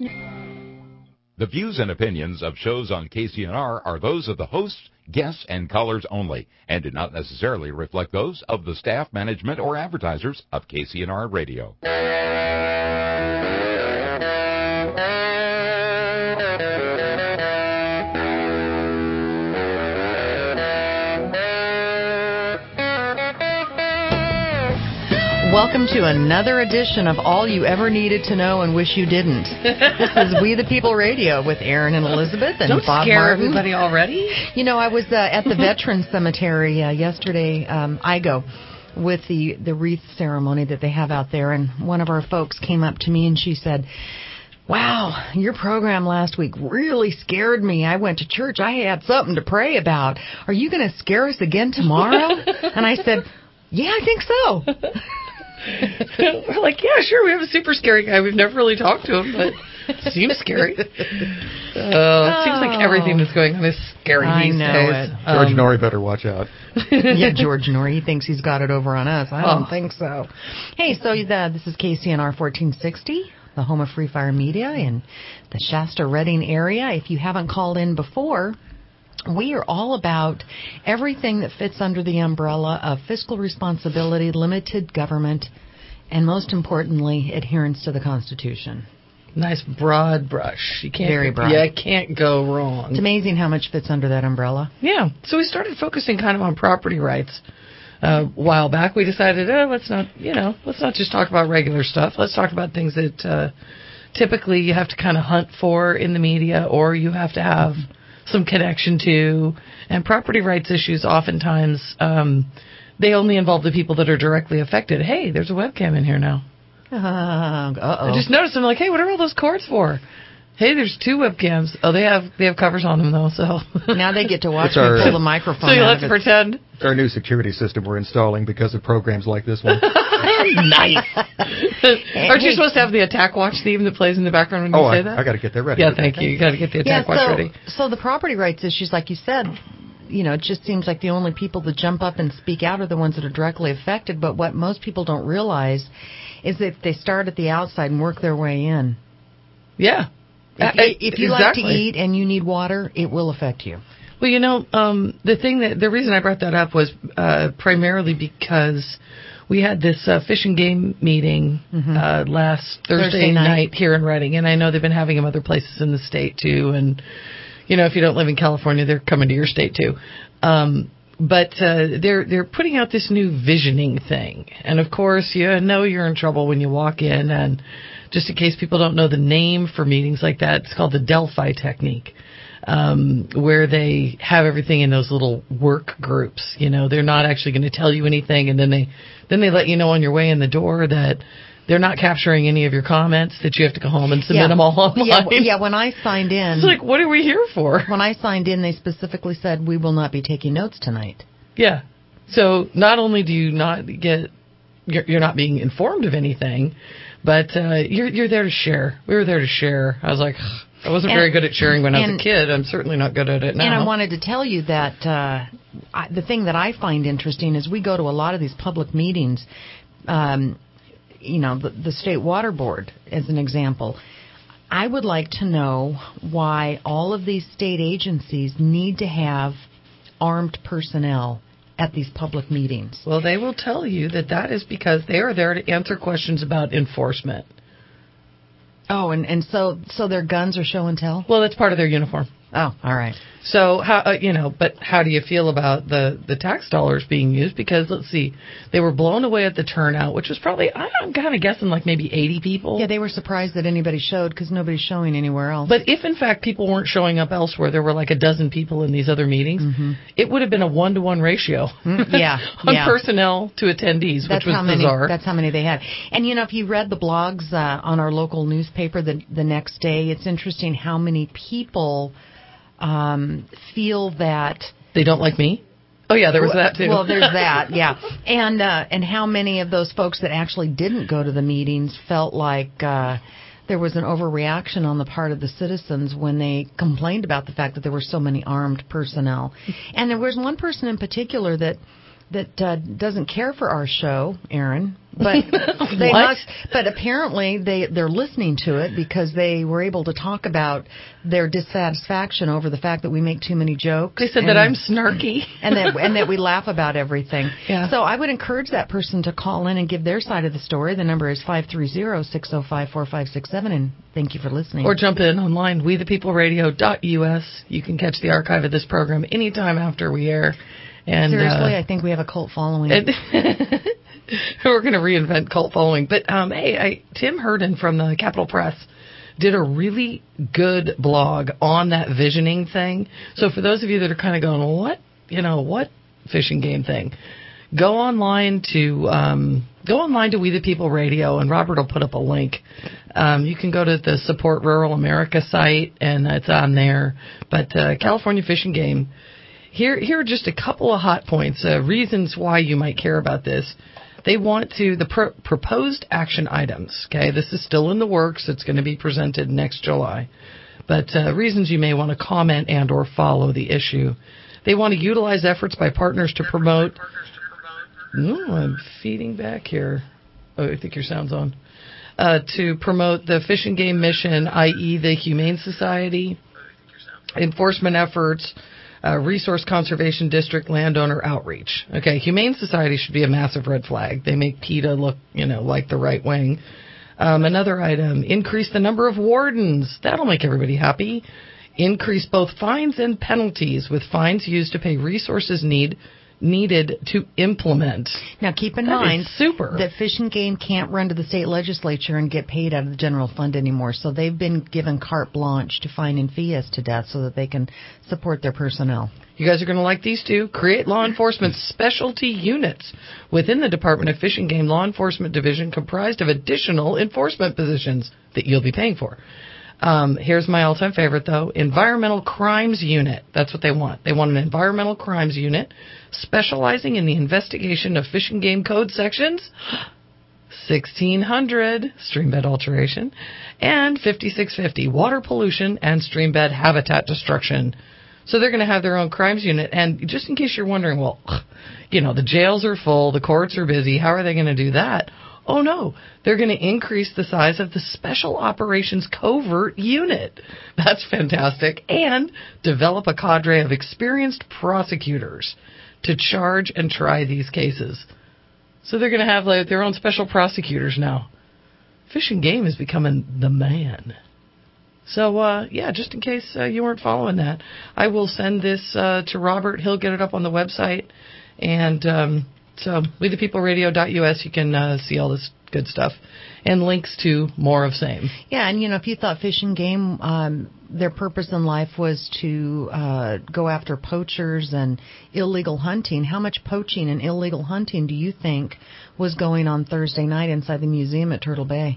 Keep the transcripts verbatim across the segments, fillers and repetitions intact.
The views and opinions of shows on K C N R are those of the hosts, guests, and callers only, and do not necessarily reflect those of the staff, management, or advertisers of K C N R Radio. Welcome to another edition of All You Ever Needed to Know and Wish You Didn't. This is We the People Radio with Aaron and Elizabeth and Don't Bob scare Martin. everybody already. You know, I was uh, at the Veterans Cemetery uh, yesterday, um, I go, with the, the wreath ceremony that they have out there, and one of our folks came up to me and she said, "Wow, your program last week really scared me. I went to church. I had something to pray about. Are you going to scare us again tomorrow?" And I said, "Yeah, I think so." We're like, yeah, sure, we have a super scary guy. We've never really talked to him, but it seems scary. Uh, it seems like everything that's going on is scary I these know days. it. Um, George Norrie better watch out. Yeah, George Norrie, he thinks he's got it over on us. I don't Oh. think so. Hey, so the, this is K C N R fourteen sixty, the home of Free Fire Media in the Shasta-Redding area. If you haven't called in before, we are all about everything that fits under the umbrella of fiscal responsibility, limited government, and most importantly, adherence to the Constitution. Nice broad brush. You can't, Very broad. Yeah, can't go wrong. It's amazing how much fits under that umbrella. Yeah, so we started focusing kind of on property rights. Uh, a while back, we decided, oh, let's not, you know, let's not just talk about regular stuff. Let's talk about things that uh, typically you have to kind of hunt for in the media, or you have to have some connection to. And property rights issues oftentimes, um, they only involve the people that are directly affected. Hey, there's a webcam in here now. Uh, uh-oh. I just noticed, I'm like, hey, what are all those cords for? Hey, there's two webcams. Oh, they have they have covers on them, though, so. Now they get to watch It's me our- pull the microphone So you out have to of it. pretend. It's our new security system we're installing because of programs like this one. Nice. Aren't you supposed to have the Attack Watch theme that plays in the background when you oh, say I, that? I got to get that ready. Yeah, thank you. You got to get the Attack yeah, Watch so, ready. So the property rights issues, like you said, you know, it just seems like the only people that jump up and speak out are the ones that are directly affected. But what most people don't realize is that they start at the outside and work their way in. Yeah. If, Uh, if you like to exactly. eat and you need water, it will affect you. Well, you know, um, the thing that the reason I brought that up was uh, primarily because we had this uh, fish and game meeting Mm-hmm. uh, last Thursday, Thursday night. night here in Redding, and I know they've been having them other places in the state too. And you know, if you don't live in California, they're coming to your state too. Um, but uh, they're they're putting out this new visioning thing, and of course, you know you're in trouble when you walk in. And just in case people don't know the name for meetings like that, it's called the Delphi technique. Um, where they have everything in those little work groups. You know, they're not actually going to tell you anything, and then they then they let you know on your way in the door that they're not capturing any of your comments, that you have to go home and submit Yeah. them all online. Yeah, w- yeah, when I signed in, It's like, what are we here for? when I signed in, they specifically said we will not be taking notes tonight. Yeah. So not only do you not get, you're, you're not being informed of anything, but uh, you're you're there to share. We were there to share. I was like, I wasn't And- very good at sharing when I was and- a kid. I'm certainly not good at it now. And I wanted to tell you that uh, I, the thing that I find interesting is we go to a lot of these public meetings, um, you know, the, the State Water Board, as an example. I would like to know why all of these state agencies need to have armed personnel at these public meetings. Well, they will tell you that that is because they are there to answer questions about enforcement. Oh, and, and so so their guns are show and tell? Well, that's part of their uniform. Oh, all right. So, how uh, you know, but how do you feel about the, the tax dollars being used? Because, let's see, they were blown away at the turnout, which was probably, I'm kind of guessing, like maybe eighty people. Yeah, they were surprised that anybody showed because nobody's showing anywhere else. But if, in fact, people weren't showing up elsewhere, there were like a dozen people in these other meetings, Mm-hmm. it would have been a one-to-one ratio yeah, on yeah. personnel to attendees, That's which was how many. bizarre. That's how many they had. And you know, if you read the blogs uh, on our local newspaper the the next day, it's interesting how many people um, feel that. They don't like me? Oh, yeah, there was that, too. Well, there's that, yeah. And uh, and how many of those folks that actually didn't go to the meetings felt like uh, there was an overreaction on the part of the citizens when they complained about the fact that there were so many armed personnel. And there was one person in particular that that uh, doesn't care for our show, Aaron. But they What? must. But apparently they they're listening to it because they were able to talk about their dissatisfaction over the fact that we make too many jokes. They said and, that I'm snarky. and that and that we laugh about everything. Yeah. So I would encourage that person to call in and give their side of the story. The number is five three zero, six zero five, four five six seven, and thank you for listening. Or jump in online, we the people radio dot U S. You can catch the archive of this program anytime after we air. And seriously, uh, I think we have a cult following. And we're going to reinvent cult following. But, um, hey, I, Tim Herden from the Capital Press did a really good blog on that visioning thing. So for those of you that are kind of going, what, you know, what fishing game thing? Go online to um, go online to We the People Radio, and Robert will put up a link. Um, you can go to the Support Rural America site, and it's on there. But uh, California Fish and Game, here, here are just a couple of hot points, uh, reasons why you might care about this. They want to, the pro- proposed action items, okay, this is still in the works. It's going to be presented next July. But uh, reasons you may want to comment and or follow the issue. They want to utilize efforts by partners to promote... No, I'm feeding back here. Oh, I think your sound's on. Uh, to promote the Fish and Game mission, that is the Humane Society, enforcement efforts, uh, Resource Conservation District, landowner outreach. Okay, Humane Society should be a massive red flag. They make PETA look, you know, like the right wing. Um, another item, increase the number of wardens. That'll make everybody happy. Increase both fines and penalties, with fines used to pay resources need needed to implement. Now, keep in That mind is super. that Fish and Game can't run to the state legislature and get paid out of the general fund anymore. So they've been given carte blanche to fine and fee us to death so that they can support their personnel. You guys are going to like these two. Create law enforcement specialty units within the Department of Fish and Game Law Enforcement Division comprised of additional enforcement positions that you'll be paying for. Um, here's my all-time favorite, though. Environmental Crimes Unit. That's what they want. They want an Environmental Crimes Unit specializing in the investigation of Fish and Game Code sections sixteen hundred, streambed alteration, and fifty-six fifty, water pollution and streambed habitat destruction. So they're going to have their own crimes unit. And just in case you're wondering, well, you know, the jails are full, the courts are busy, how are they going to do that? Oh, no, they're going to increase the size of the Special Operations Covert Unit. That's fantastic. And develop a cadre of experienced prosecutors to charge and try these cases. So they're going to have like, their own special prosecutors now. Fish and Game is becoming the man. So, uh, yeah, just in case uh, you weren't following that, I will send this uh, to Robert. He'll get it up on the website. And... Um, So, we the people radio dot U S, you can uh, see all this good stuff and links to more of same. Yeah, and, you know, if you thought Fish and Game, um, their purpose in life was to uh, go after poachers and illegal hunting, how much poaching and illegal hunting do you think was going on Thursday night inside the museum at Turtle Bay?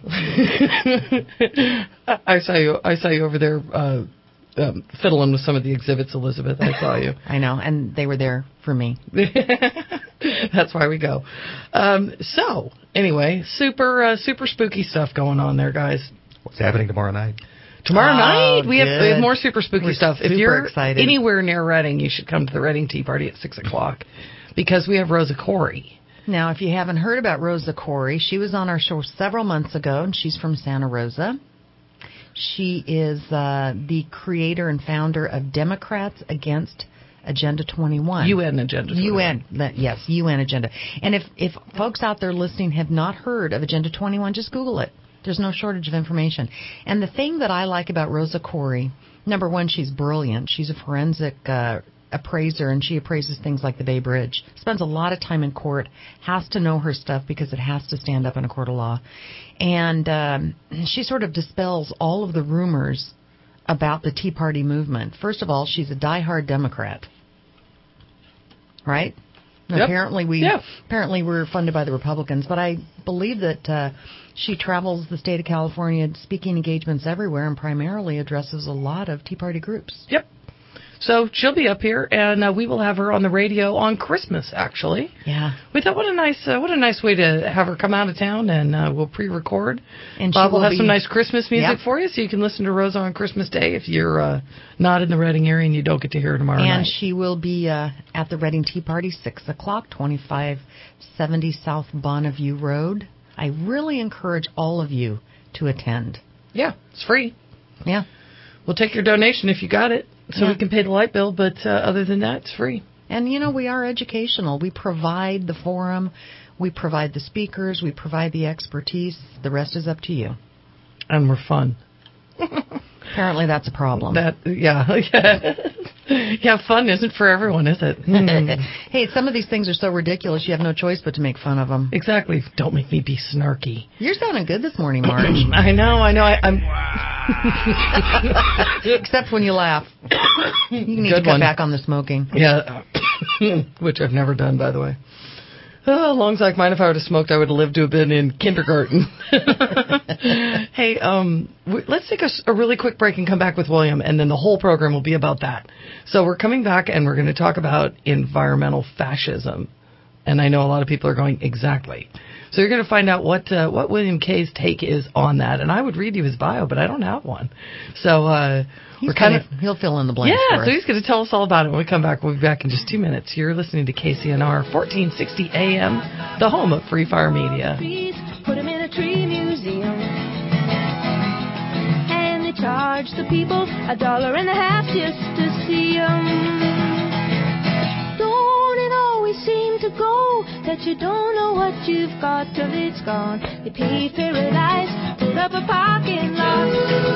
I saw you. I saw you over there uh, um, fiddling with some of the exhibits, Elizabeth. I saw you. I know, and they were there for me. That's why we go. Um, so, anyway, super uh, super spooky stuff going on there, guys. What's happening tomorrow night? Tomorrow Oh, night, we have, we have good. more super spooky We're stuff. If super you're excited. anywhere near Reading, you should come to the Reading Tea Party at six o'clock because we have Rosa Corey. Now, if you haven't heard about Rosa Corey, she was on our show several months ago, and she's from Santa Rosa. She is uh, the creator and founder of Democrats Against Agenda twenty-one. U N Agenda twenty-one. U N, that- yes, U N Agenda. And if, if folks out there listening have not heard of Agenda twenty-one, just Google it. There's no shortage of information. And the thing that I like about Rosa Corey, number one, she's brilliant. She's a forensic uh, appraiser, and she appraises things like the Bay Bridge. Spends a lot of time in court, has to know her stuff because it has to stand up in a court of law. And um, she sort of dispels all of the rumors about the Tea Party movement. First of all, she's a diehard Democrat. Right? Yep. Apparently we Yep. apparently we're funded by the Republicans, but I believe that uh, she travels the state of California speaking engagements everywhere and primarily addresses a lot of Tea Party groups. Yep. So she'll be up here, and uh, we will have her on the radio on Christmas, actually. Yeah. We thought, what a nice, uh, what a nice way to have her come out of town, and uh, we'll pre-record. And Bob she will will have be- some nice Christmas music Yep. for you, so you can listen to Rosa on Christmas Day if you're uh, not in the Reading area and you don't get to hear her tomorrow And night. she will be uh, at the Reading Tea Party, six o'clock, twenty-five seventy South Bonneview Road. I really encourage all of you to attend. Yeah, it's free. Yeah. We'll take your donation if you got it, so Yeah. we can pay the light bill, but uh, other than that, it's free. And, you know, we are educational. We provide the forum. We provide the speakers. We provide the expertise. The rest is up to you. And we're fun. Apparently that's a problem. That yeah, yeah, yeah. Fun isn't for everyone, is it? Mm. Hey, some of these things are so ridiculous you have no choice but to make fun of them. Exactly. Don't make me be snarky. You're sounding good this morning, Marge. I know, I know. I, I'm. Except when you laugh. You need Good to cut one. back on the smoking. Yeah, which I've never done, by the way. Oh, lungs like mine, if I would have smoked, I would have lived to have been in kindergarten. Hey, um, w- let's take a, s- a really quick break and come back with William, and then the whole program will be about that. So we're coming back, and we're going to talk about environmental fascism. And I know a lot of people are going, exactly. So you're going to find out what uh, what William Kay's take is on that. And I would read you his bio, but I don't have one. So uh, He's we're kind of... gonna, he'll fill in the blanks Yeah, for so us. he's going to tell us all about it when we come back. We'll be back in just two minutes. You're listening to K C N R, fourteen sixty A M, the home of Free Fire Media. Trees, put 'em in a tree museum. And they charge the people a dollar and a half just to see 'em. Don't it always seem to go that you don't know what you've got till it's gone? They paved paradise, put up a parking lot.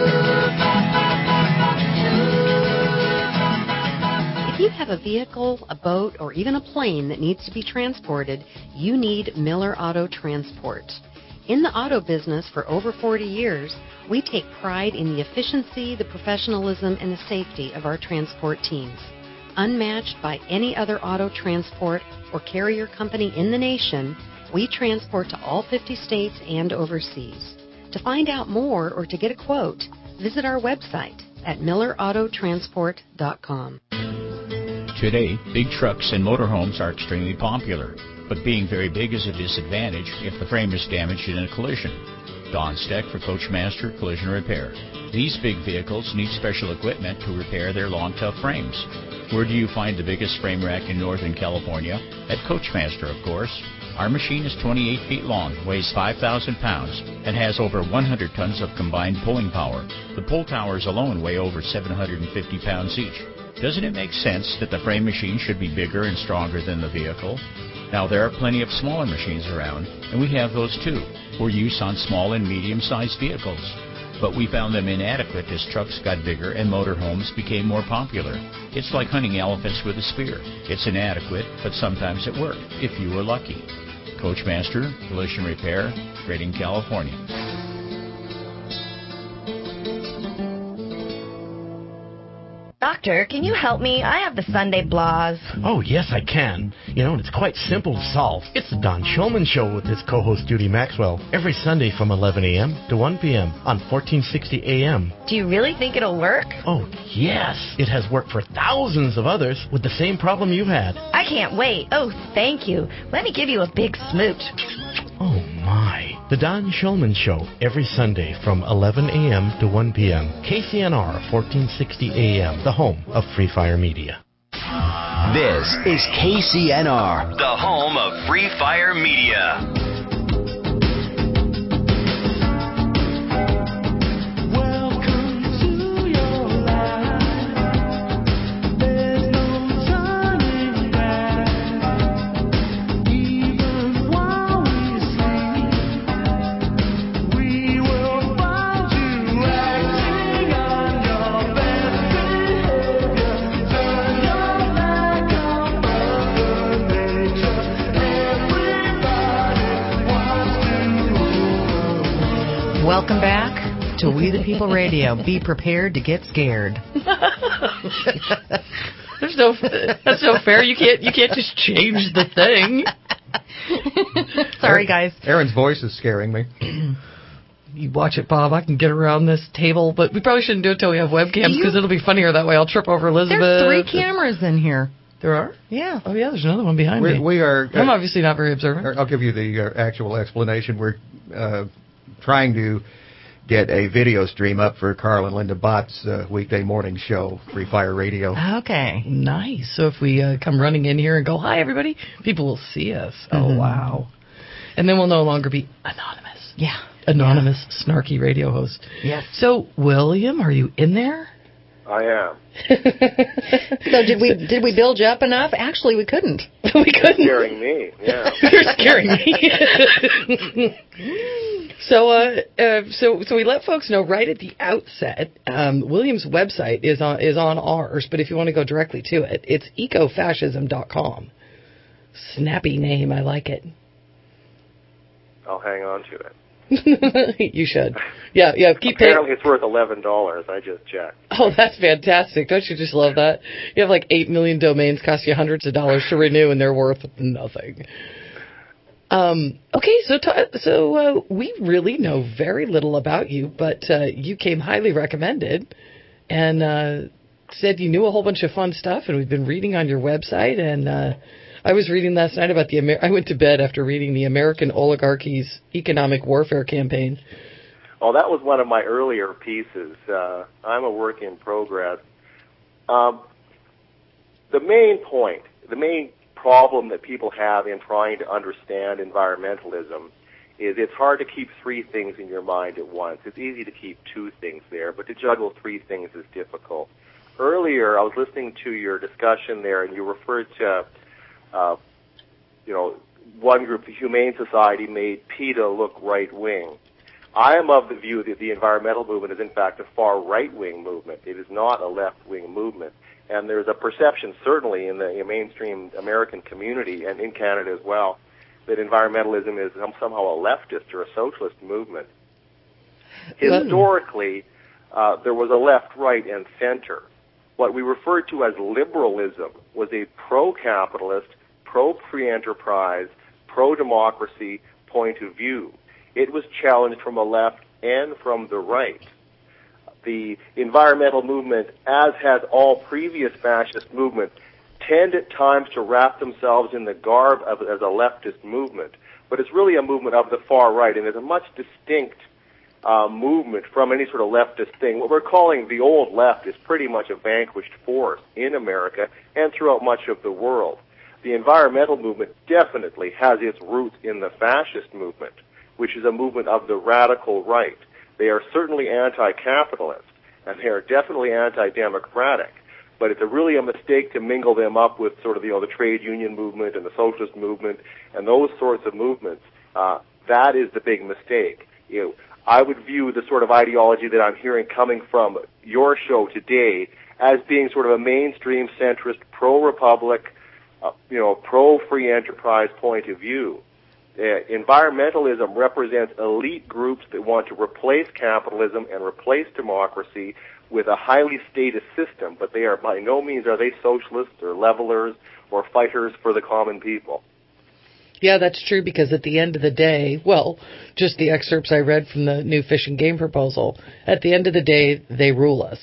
If you have a vehicle, a boat, or even a plane that needs to be transported, you need Miller Auto Transport. In the auto business for over forty years, we take pride in the efficiency, the professionalism, and the safety of our transport teams. Unmatched by any other auto transport or carrier company in the nation, we transport to all fifty states and overseas. To find out more or to get a quote, visit our website at miller auto transport dot com. Today, big trucks and motorhomes are extremely popular, but being very big is a disadvantage if the frame is damaged in a collision. Don Steck for Coachmaster Collision Repair. These big vehicles need special equipment to repair their long, tough frames. Where do you find the biggest frame rack in Northern California? At Coachmaster, of course. Our machine is twenty-eight feet long, weighs five thousand pounds, and has over one hundred tons of combined pulling power. The pull towers alone weigh over seven hundred fifty pounds each. Doesn't it make sense that the frame machine should be bigger and stronger than the vehicle? Now, there are plenty of smaller machines around, and we have those too, for use on small and medium-sized vehicles. But we found them inadequate as trucks got bigger and motorhomes became more popular. It's like hunting elephants with a spear. It's inadequate, but sometimes it works, if you were lucky. Coachmaster, Collision Repair, Redding, California. Doctor, can you help me? I have the Sunday blahs. Oh, yes, I can. You know, and it's quite simple to solve. It's the Don Shulman Show with his co-host Judy Maxwell every Sunday from eleven a.m. to one p.m. on fourteen sixty A M. Do you really think it'll work? Oh, yes. It has worked for thousands of others with the same problem you had. I can't wait. Oh, thank you. Let me give you a big smooch. Oh, my. The Don Shulman Show every Sunday from eleven a.m. to one p.m. K C N R fourteen sixty A M, the home of Free Fire Media. This is K C N R, the home of Free Fire Media. Welcome back to We the People Radio. Be prepared to get scared. There's no, that's no fair. You can't, you can't just change the thing. Sorry, guys. Aaron's voice is scaring me. You watch it, Bob. I can get around this table, but we probably shouldn't do it till we have webcams You- because it'll be funnier that way. I'll trip over Elizabeth. There's three cameras in here. There are? Yeah. Oh, yeah, there's another one behind We, me. we are. I'm obviously not very observant. I'll give you the uh, actual explanation. We're uh, trying to get a video stream up for Carl and Linda Bott's uh, weekday morning show, Free Fire Radio. Okay. Nice. So if we uh, come running in here and go, hi, everybody, people will see us. Oh, Mhm. wow. And then we'll no longer be anonymous. Yeah. Anonymous, yeah. snarky radio host. Yes. So, William, are you in there? I am. So did we did we build you up enough? Actually, we couldn't. we couldn't. You're scaring me. Yeah. You're scaring me. so, uh, uh, so, so we let folks know right at the outset. Um, William's website is on is on ours, but if you want to go directly to it, it's ecofascism dot com. Snappy name, I like it. I'll hang on to it. You should. Yeah, yeah. Keep Apparently paying. It's worth eleven dollars. I just checked. Oh, that's fantastic. Don't you just love that? You have like eight million domains, cost you hundreds of dollars to renew, and they're worth nothing. Um, okay, so t- so uh, we really know very little about you, but uh, you came highly recommended and uh, said you knew a whole bunch of fun stuff, and we've been reading on your website, and uh, I was reading last night about the Amer- I went to bed after reading the American Oligarchy's Economic Warfare Campaign. Oh, that was one of my earlier pieces. Uh, I'm a work in progress. Um, the main point, the main problem that people have in trying to understand environmentalism is it's hard to keep three things in your mind at once. It's easy to keep two things there, but to juggle three things is difficult. Earlier, I was listening to your discussion there, and you referred to Uh, you know, one group, the Humane Society, made PETA look right-wing. I am of the view that the environmental movement is, in fact, a far right-wing movement. It is not a left-wing movement. And there's a perception, certainly in the mainstream American community and in Canada as well, that environmentalism is somehow a leftist or a socialist movement. Historically, uh, there was a left, right, and center. What we referred to as liberalism was a pro-capitalist, pro-free enterprise, pro-democracy point of view. It was challenged from the left and from the right. The environmental movement, as has all previous fascist movements, tend at times to wrap themselves in the garb of as a leftist movement, but it's really a movement of the far right, and it's a much distinct Uh, movement from any sort of leftist thing. What we're calling the old left is pretty much a vanquished force in America and throughout much of the world. The environmental movement definitely has its roots in the fascist movement, which is a movement of the radical right. They are certainly anti-capitalist, and they are definitely anti-democratic, but it's a really a mistake to mingle them up with sort of, you know, the trade union movement and the socialist movement and those sorts of movements. Uh, that is the big mistake. You know, I would view the sort of ideology that I'm hearing coming from your show today as being sort of a mainstream centrist, pro-republic, uh, you know, pro-free enterprise point of view. Uh, environmentalism represents elite groups that want to replace capitalism and replace democracy with a highly statist system, but they are by no means are they socialists or levelers or fighters for the common people. Yeah, that's true, because at the end of the day, well, just the excerpts I read from the new Fish and Game proposal, at the end of the day, they rule us.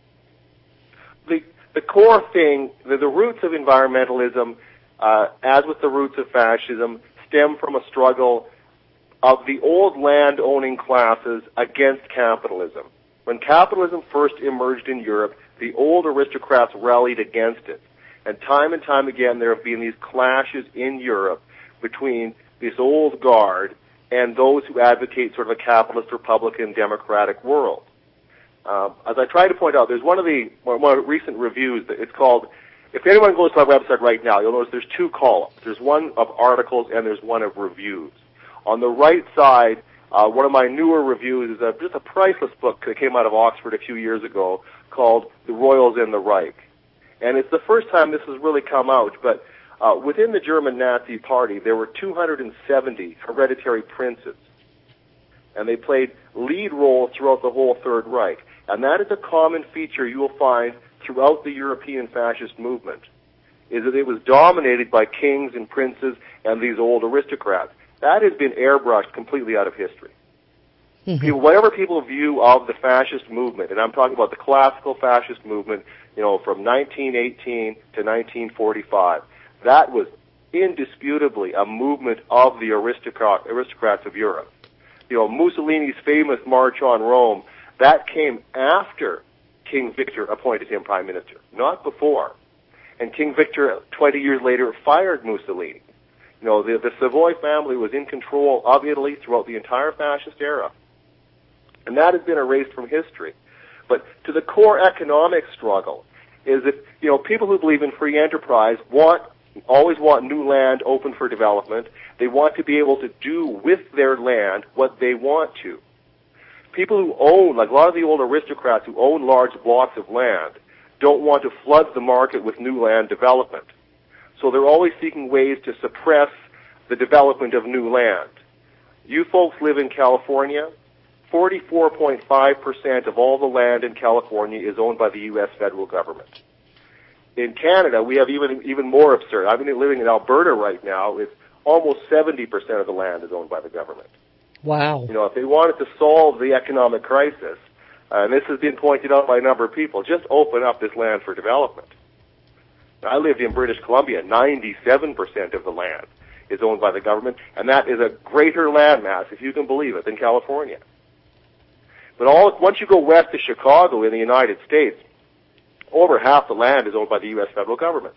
The the core thing, the, the roots of environmentalism, uh, as with the roots of fascism, stem from a struggle of the old land-owning classes against capitalism. When capitalism first emerged in Europe, the old aristocrats rallied against it. And time and time again, there have been these clashes in Europe between this old guard and those who advocate sort of a capitalist, Republican, democratic world. Um, as I try to point out, there's one of the one of the recent reviews that it's called, if anyone goes to my website right now, you'll notice there's two columns. There's one of articles and there's one of reviews. On the right side, uh, one of my newer reviews is a, just a priceless book that came out of Oxford a few years ago called The Royals and the Reich. And it's the first time this has really come out, but Uh, within the German Nazi Party, there were two hundred seventy hereditary princes, and they played lead roles throughout the whole Third Reich. And that is a common feature you will find throughout the European fascist movement, is that it was dominated by kings and princes and these old aristocrats. That has been airbrushed completely out of history. Mm-hmm. People, whatever people view of the fascist movement, and I'm talking about the classical fascist movement, you know, from nineteen eighteen to nineteen forty-five, that was indisputably a movement of the aristocrat, aristocrats of Europe. You know, Mussolini's famous March on Rome, that came after King Victor appointed him prime minister, not before. And King Victor, twenty years later, fired Mussolini. You know, the, the Savoy family was in control of Italy throughout the entire fascist era. And that has been erased from history. But to the core economic struggle is that, you know, people who believe in free enterprise want, always want new land open for development. They want to be able to do with their land what they want to. People who own, like a lot of the old aristocrats who own large blocks of land, don't want to flood the market with new land development. So they're always seeking ways to suppress the development of new land. You folks live in California. forty-four point five percent of all the land in California is owned by the U S federal government. In Canada, we have even even more absurd. I've been living in Alberta right now. It's almost seventy percent of the land is owned by the government. Wow. You know, if they wanted to solve the economic crisis, uh, and this has been pointed out by a number of people, just open up this land for development. I lived in British Columbia. ninety-seven percent of the land is owned by the government, and that is a greater landmass, if you can believe it, than California. But all, once you go west to Chicago in the United States, over half the land is owned by the U S federal government.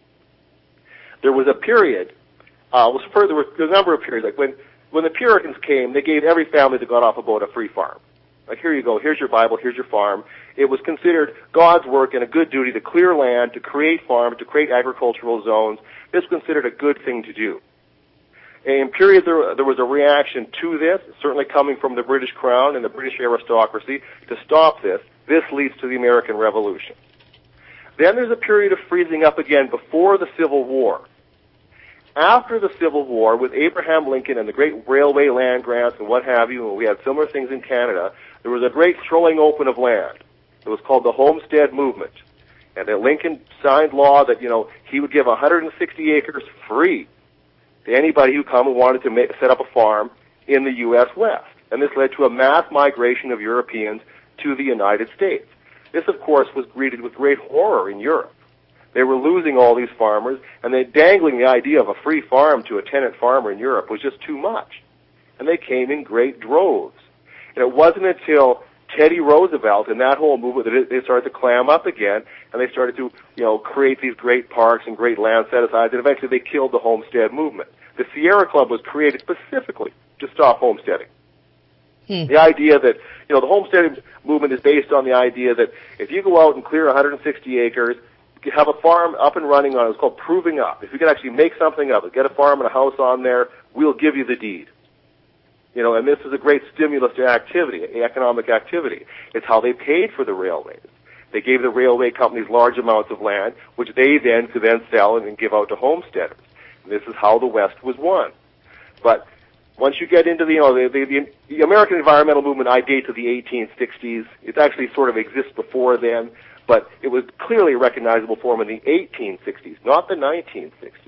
There was a period, uh, was further, there was a number of periods, like when, when the Puritans came, they gave every family that got off a boat a free farm. Like, here you go, here's your Bible, here's your farm. It was considered God's work and a good duty to clear land, to create farms, to create agricultural zones. This was considered a good thing to do. In periods, there, there was a reaction to this, certainly coming from the British Crown and the British aristocracy, to stop this. This leads to the American Revolution. Then there's a period of freezing up again before the Civil War. After the Civil War, with Abraham Lincoln and the great railway land grants and what have you, and we had similar things in Canada, there was a great throwing open of land. It was called the Homestead Movement. And that Lincoln signed law that, you know, he would give one hundred sixty acres free to anybody who come and wanted to make, set up a farm in the U S West. And this led to a mass migration of Europeans to the United States. This, of course, was greeted with great horror in Europe. They were losing all these farmers, and they dangling the idea of a free farm to a tenant farmer in Europe was just too much. And they came in great droves. And it wasn't until Teddy Roosevelt and that whole movement that they started to clam up again, and they started to, you know, create these great parks and great land set-asides, and eventually they killed the homestead movement. The Sierra Club was created specifically to stop homesteading. Hmm. The idea that, you know, the homesteading movement is based on the idea that if you go out and clear one hundred sixty acres, you have a farm up and running on it. It's called proving up. If you can actually make something of it, get a farm and a house on there, we'll give you the deed. You know, and this is a great stimulus to activity, economic activity. It's how they paid for the railways. They gave the railway companies large amounts of land, which they then could then sell and give out to homesteaders. And this is how the West was won. But once you get into the, you know, the, the, the American environmental movement, I date to the eighteen sixties. It actually sort of exists before then, but it was clearly a recognizable form in the eighteen sixties, not the nineteen sixties.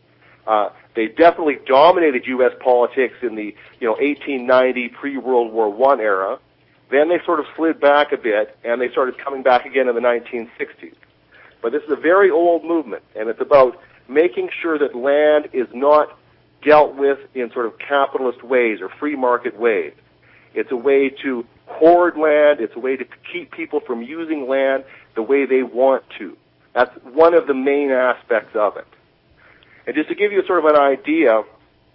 Uh, they definitely dominated U S politics in the, you know, eighteen ninety pre-World War One era. Then they sort of slid back a bit, and they started coming back again in the nineteen sixties. But this is a very old movement, and it's about making sure that land is not dealt with in sort of capitalist ways or free market ways. It's a way to hoard land. It's a way to keep people from using land the way they want to. That's one of the main aspects of it. And just to give you sort of an idea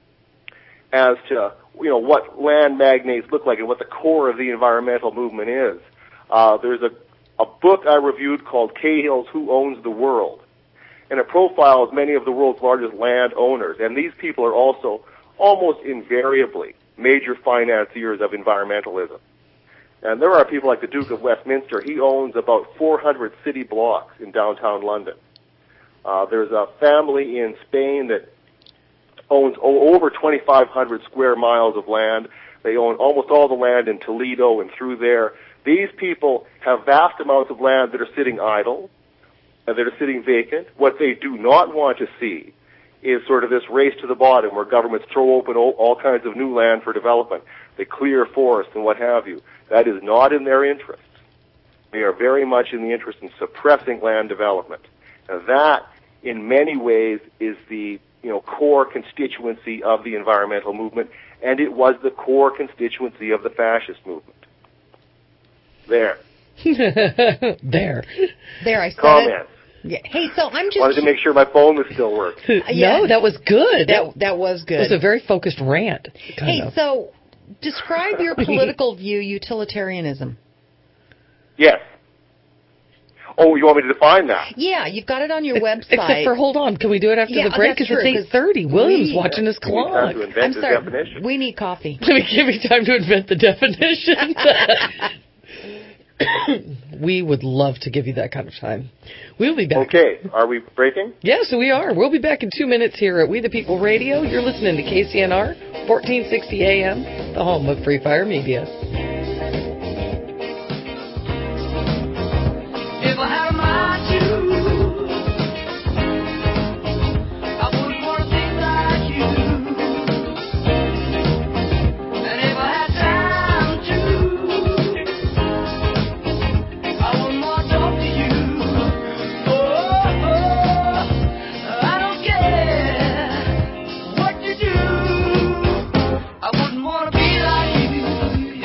as to, you know, what land magnates look like and what the core of the environmental movement is, uh, there's a, a book I reviewed called Cahill's Who Owns the World? And it profiles many of the world's largest land owners. And these people are also almost invariably major financiers of environmentalism. And there are people like the Duke of Westminster. He owns about four hundred city blocks in downtown London. Uh, there's a family in Spain that owns over twenty-five hundred square miles of land. They own almost all the land in Toledo and through there. These people have vast amounts of land that are sitting idle, and that are sitting vacant. What they do not want to see is sort of this race to the bottom where governments throw open all, all kinds of new land for development. They clear forests and what have you. That is not in their interest. They are very much in the interest in suppressing land development. And that, in many ways, is the, you know, core constituency of the environmental movement, and it was the core constituency of the fascist movement. There. there. There, I said Comment. it. Yeah. Hey, so I'm just wanted to make sure my phone was still working. No, that was good. That that was good. It was a very focused rant. Hey, of. so describe your political view, utilitarianism. Yes. Oh, you want me to define that? Yeah, you've got it on your website. Except for, hold on, can we do it after yeah, the break? Because it's eight thirty. William's we, watching his clock. We need time to invent I'm his sorry. definition. We need coffee. Let me give me time to invent the definition. We would love to give you that kind of time. We'll be back. Okay. Are we breaking? Yes, we are. We'll be back in two minutes here at We the People Radio. You're listening to K C N R, fourteen sixty A M, the home of Free Fire Media. If I had a mind to, I wouldn't want to think like you. And if I had time to, I wouldn't want to talk to you. Oh, oh, I don't care what you do. I wouldn't want to be like you,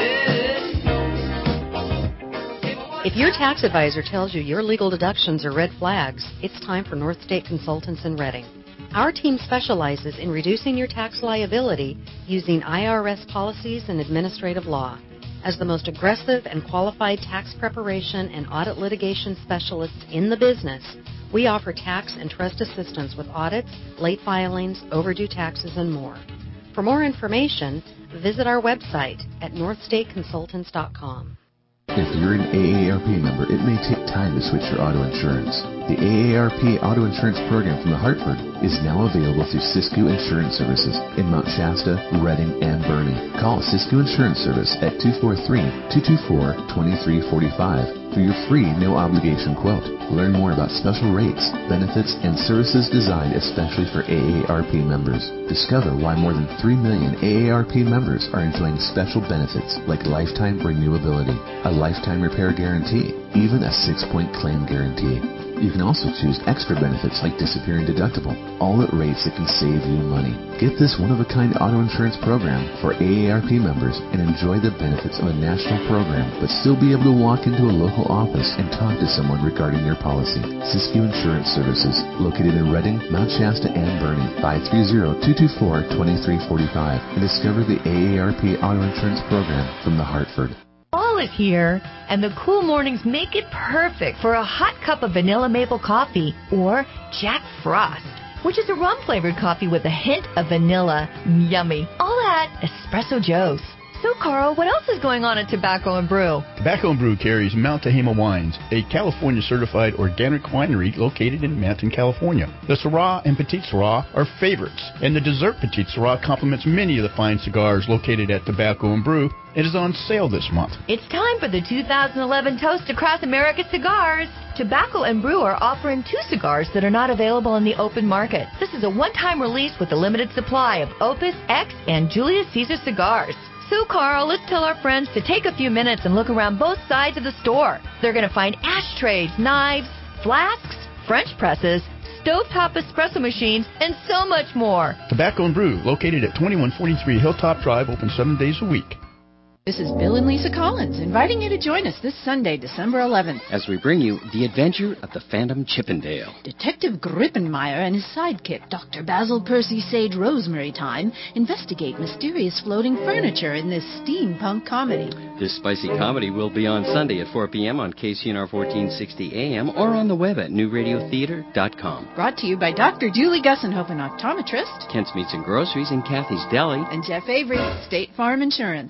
yeah. If your tax advisor tells you your legal deductions are red flags, it's time for North State Consultants in Reading. Our team specializes in reducing your tax liability using I R S policies and administrative law. As the most aggressive and qualified tax preparation and audit litigation specialists in the business, we offer tax and trust assistance with audits, late filings, overdue taxes, and more. For more information, visit our website at north state consultants dot com. If you're an A A R P member, it may take time to switch your auto insurance. The A A R P Auto Insurance Program from the Hartford is now available through Siskiyou Insurance Services in Mount Shasta, Reading, and Boerne. Call Siskiyou Insurance Service at two four three, two two four, two three four five for your free no-obligation quote. Learn more about special rates, benefits, and services designed especially for A A R P members. Discover why more than three million A A R P members are enjoying special benefits like lifetime renewability, a lifetime repair guarantee, even a six-point claim guarantee. You can also choose extra benefits like disappearing deductible, all at rates that can save you money. Get this one-of-a-kind auto insurance program for A A R P members and enjoy the benefits of a national program, but still be able to walk into a local office and talk to someone regarding your policy. Siskiyou Insurance Services, located in Reading, Mount Shasta, and Boerne, five three zero, two two four, two three four five, and discover the A A R P Auto Insurance Program from the Hartford. Fall is here, and the cool mornings make it perfect for a hot cup of vanilla maple coffee or Jack Frost, which is a rum-flavored coffee with a hint of vanilla. Yummy. All at Espresso Joe's. So, Carl, what else is going on at Tobacco and Brew? Tobacco and Brew carries Mount Tehama Wines, a California-certified organic winery located in Manton, California. The Syrah and Petite Syrah are favorites, and the dessert Petite Syrah complements many of the fine cigars located at Tobacco and Brew. It is on sale this month. It's time for the two thousand eleven Toast Across America cigars. Tobacco and Brew are offering two cigars that are not available in the open market. This is a one-time release with a limited supply of Opus, X, and Julius Caesar cigars. So, Carl, let's tell our friends to take a few minutes and look around both sides of the store. They're going to find ashtrays, knives, flasks, French presses, stovetop espresso machines, and so much more. Tobacco and Brew, located at twenty-one forty-three Hilltop Drive, open seven days a week. This is Bill and Lisa Collins inviting you to join us this Sunday, December eleventh. As we bring you The Adventure of the Phantom Chippendale. Detective Grippenmeyer and his sidekick, Doctor Basil Percy Sage Rosemary Time, investigate mysterious floating furniture in this steampunk comedy. This spicy comedy will be on Sunday at four p.m. on K C N R fourteen sixty A M or on the web at new radio theater dot com. Brought to you by Doctor Julie Gussenhofen, optometrist, Kent's Meats and Groceries and Kathy's Deli, and Jeff Avery, State Farm Insurance.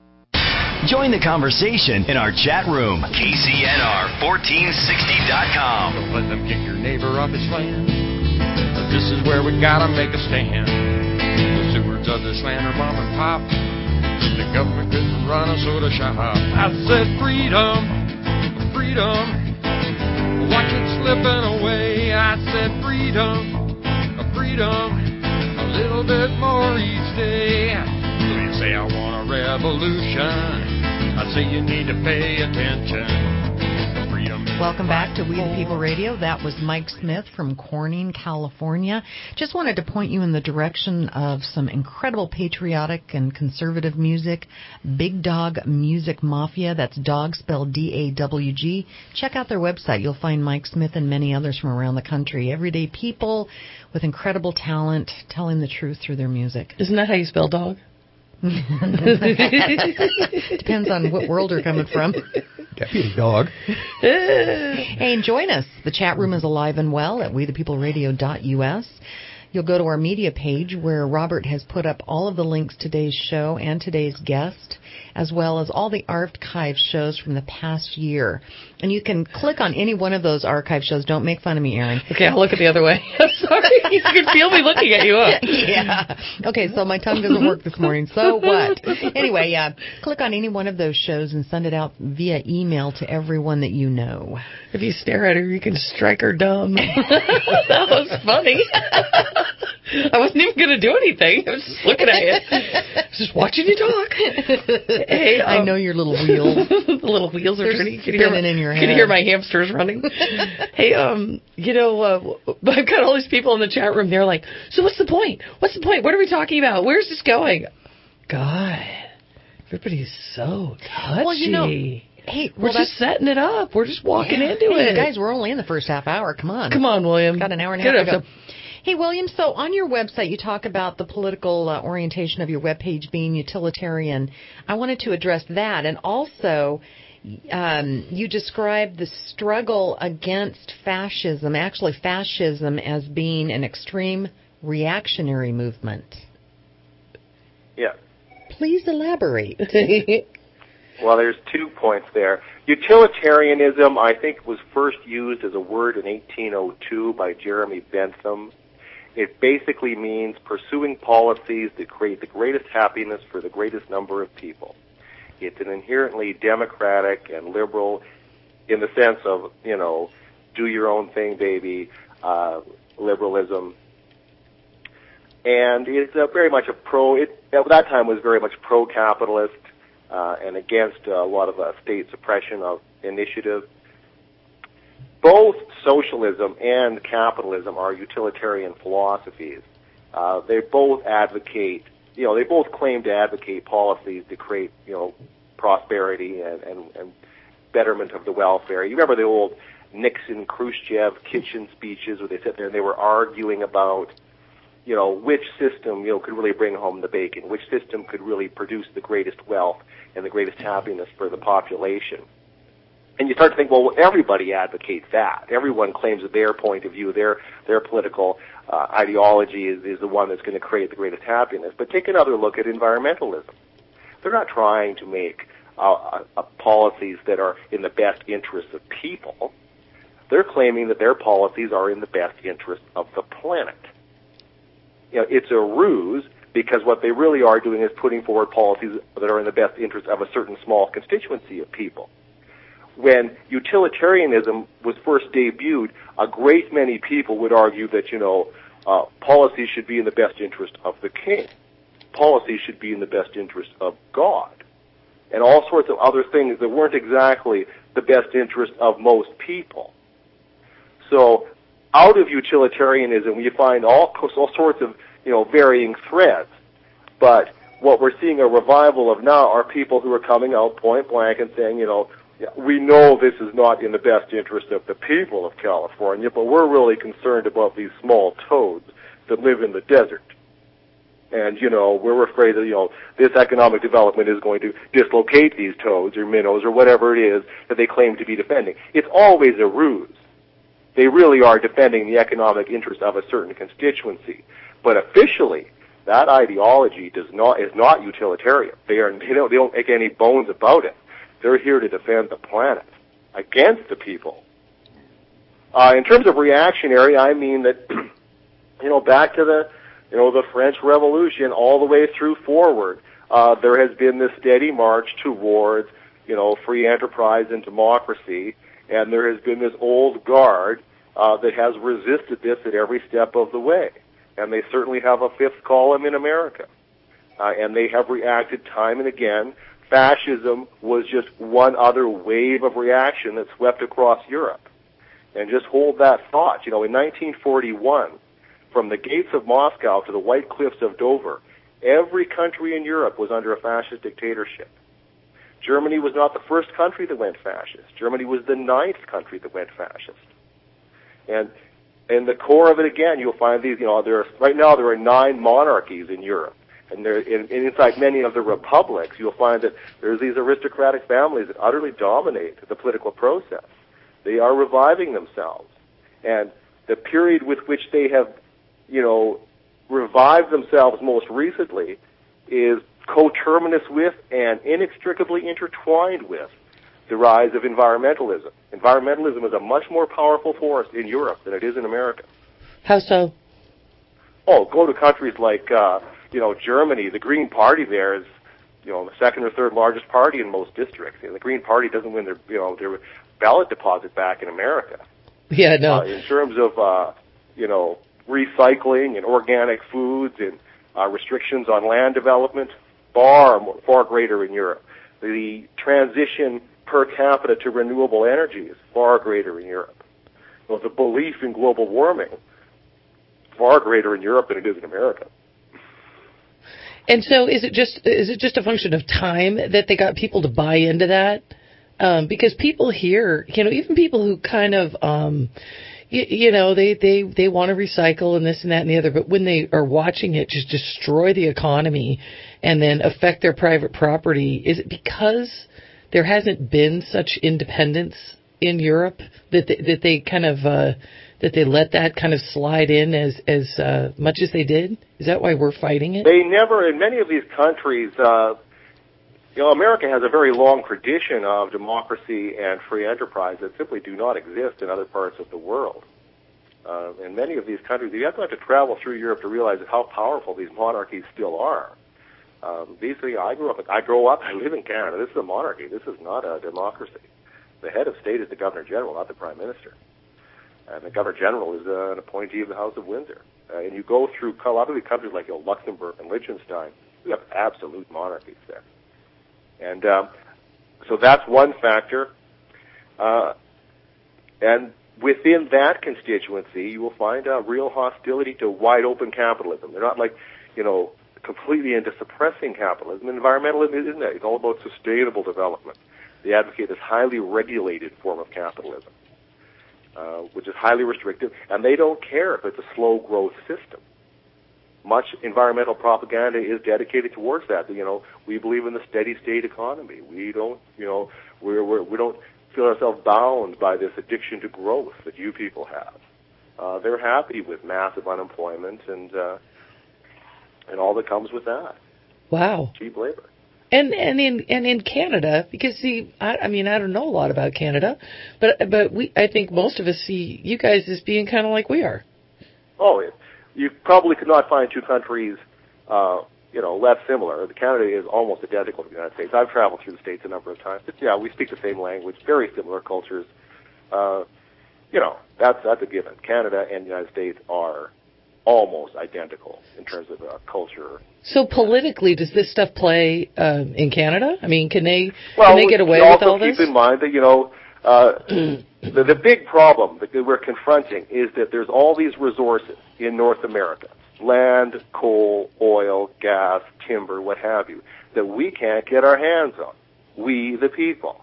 Join the conversation in our chat room. K C N R fourteen sixty dot com. Don't let them kick your neighbor off his land. This is where we gotta make a stand. The stewards of this land are mom and pop. The government couldn't run a soda shop. I said freedom, freedom. Watch it slipping away. I said freedom, freedom. A little bit more each day. So you say I want a revolution. I say you need to pay attention. Freedom Welcome back to We the People Radio. That was Mike Smith from Corning, California. Just wanted to point you in the direction of some incredible patriotic and conservative music. Big Dog Music Mafia. That's dog spelled D A W G. Check out their website. You'll find Mike Smith and many others from around the country. Everyday people with incredible talent telling the truth through their music. Isn't that how you spell dog? Depends on what world you're coming from. Deputy dog. Hey, and join us. The chat room is alive and well at we the people radio dot U S. You'll go to our media page where Robert has put up all of the links to today's show and today's guest, as well as all the archive shows from the past year. And you can click on any one of those archive shows. Don't make fun of me, Aaron. Okay, I'll look at the other way. I'm sorry. You can feel me looking at you. Huh? Yeah. Okay, so my tongue doesn't work this morning. So what? Anyway, uh, click on any one of those shows and send it out via email to everyone that you know. If you stare at her, you can strike her dumb. That was funny. I wasn't even going to do anything. I was just looking at you. I was just watching you talk. Hey, um, I know your little wheels. The little wheels are They're turning. Can you spinning hear my, in your can head. you hear my hamsters running? Hey, um, you know, uh, I've got all these people in the chat room. They're like, so what's the point? What's the point? What are we talking about? Where's this going? God, everybody's so touchy. Well, you know, hey, we're well, just setting it up. We're just walking yeah. into hey, it. Guys, we're only in the first half hour. Come on. Come on, William. Got an hour and a Get half to up go. Hey, William, so on your website you talk about the political uh, orientation of your webpage being utilitarian. I wanted to address that. And also, um, you describe the struggle against fascism, actually fascism, as being an extreme reactionary movement. Yeah. Please elaborate. Well, there's two points there. Utilitarianism, I think, was first used as a word in eighteen oh two by Jeremy Bentham. It basically means pursuing policies that create the greatest happiness for the greatest number of people. It's an inherently democratic and liberal in the sense of, you know, do your own thing, baby, uh, liberalism. And it's uh, very much a pro, it, at that time was very much pro-capitalist uh, and against uh, a lot of uh, state suppression of initiative. Both socialism and capitalism are utilitarian philosophies. Uh, they both advocate, you know, they both claim to advocate policies to create, you know, prosperity and, and, and betterment of the welfare. You remember the old Nixon, Khrushchev kitchen speeches where they sit there and they were arguing about, you know, which system, you know, could really bring home the bacon, which system could really produce the greatest wealth and the greatest happiness for the population. And you start to think, well, everybody advocates that. Everyone claims that their point of view, their their political uh, ideology is, is the one that's going to create the greatest happiness. But take another look at environmentalism. They're not trying to make uh, uh, policies that are in the best interest of people. They're claiming that their policies are in the best interest of the planet. You know, it's a ruse because what they really are doing is putting forward policies that are in the best interest of a certain small constituency of people. When utilitarianism was first debuted, a great many people would argue that, you know, uh, policies should be in the best interest of the king. Policies should be in the best interest of God. And all sorts of other things that weren't exactly the best interest of most people. So out of utilitarianism, you find all, all sorts of, you know, varying threads. But what we're seeing a revival of now are people who are coming out point blank and saying, you know, we know this is not in the best interest of the people of California, but we're really concerned about these small toads that live in the desert. And, you know, we're afraid that, you know, this economic development is going to dislocate these toads or minnows or whatever it is that they claim to be defending. It's always a ruse. They really are defending the economic interest of a certain constituency. But officially, that ideology does not is not utilitarian. They are they don't, they don't make any bones about it. They're here to defend the planet against the people. Uh, in terms of reactionary, I mean that, you know, back to the, you know, the French Revolution all the way through forward, uh, there has been this steady march towards, you know, free enterprise and democracy, and there has been this old guard uh, that has resisted this at every step of the way. And they certainly have a fifth column in America. Uh, and they have reacted time and again fascism was just one other wave of reaction that swept across Europe. And just hold that thought. You know, in nineteen forty-one, from the gates of Moscow to the White Cliffs of Dover, every country in Europe was under a fascist dictatorship. Germany was not the first country that went fascist. Germany was the ninth country that went fascist. And in the core of it, again, you'll find these, you know, there are, right now there are nine monarchies in Europe. And there, in, inside many of the republics, you'll find that there's these aristocratic families that utterly dominate the political process. They are reviving themselves. And the period with which they have, you know, revived themselves most recently is coterminous with and inextricably intertwined with the rise of environmentalism. Environmentalism is a much more powerful force in Europe than it is in America. How so? Oh, go to countries like, uh, you know, Germany. The Green Party there is, you know, the second or third largest party in most districts. And the Green Party doesn't win their, you know, their ballot deposit back in America. Yeah, no. Uh, in terms of, uh, you know, recycling and organic foods and uh, restrictions on land development, far, more, far greater in Europe. The transition per capita to renewable energy is far greater in Europe. So the belief in global warming, far greater in Europe than it is in America. And so is it just is it just a function of time that they got people to buy into that? Um, because people here, you know, even people who kind of, um, you, you know, they, they, they want to recycle and this and that and the other, but when they are watching it just destroy the economy and then affect their private property, is it because there hasn't been such independence in Europe that they, that they kind of uh, that they let that kind of slide in as as uh, much as they did? Is that why we're fighting it? They never, in many of these countries, uh, you know, America has a very long tradition of democracy and free enterprise that simply do not exist in other parts of the world. Uh, in many of these countries, you have to, have to travel through Europe to realize how powerful these monarchies still are. Um, these, you know, I grew up, I grow up, I live in Canada. This is a monarchy. This is not a democracy. The head of state is the Governor General, not the Prime Minister. And the Governor General is uh, an appointee of the House of Windsor. Uh, and you go through a lot of these countries like, you know, Luxembourg and Liechtenstein, you have absolute monarchies there. And um, so that's one factor. Uh, and within that constituency, you will find a real hostility to wide open capitalism. They're not like, you know, completely into suppressing capitalism. Environmentalism isn't that. It's all about sustainable development. They advocate this highly regulated form of capitalism, uh, which is highly restrictive, and they don't care if it's a slow growth system. Much environmental propaganda is dedicated towards that. You know, we believe in the steady state economy. We don't, you know, we're, we're, we don't feel ourselves bound by this addiction to growth that you people have. Uh, they're happy with massive unemployment and uh, and all that comes with that. Wow. Cheap labor. And and in and in Canada, because see, I, I mean, I don't know a lot about Canada, but but we, I think most of us see you guys as being kind of like we are. Oh, it, you probably could not find two countries, uh, you know, less similar. Canada is almost identical to the United States. I've traveled through the States a number of times. But, yeah, we speak the same language, very similar cultures. Uh, you know, that's that's a given. Canada and the United States are almost identical in terms of uh, culture. So politically, does this stuff play um, in Canada? I mean, can they well, can they get away with all this? Also keep in mind that, you know, uh, the, the big problem that we're confronting is that there's all these resources in North America, land, coal, oil, gas, timber, what have you, that we can't get our hands on, we the people.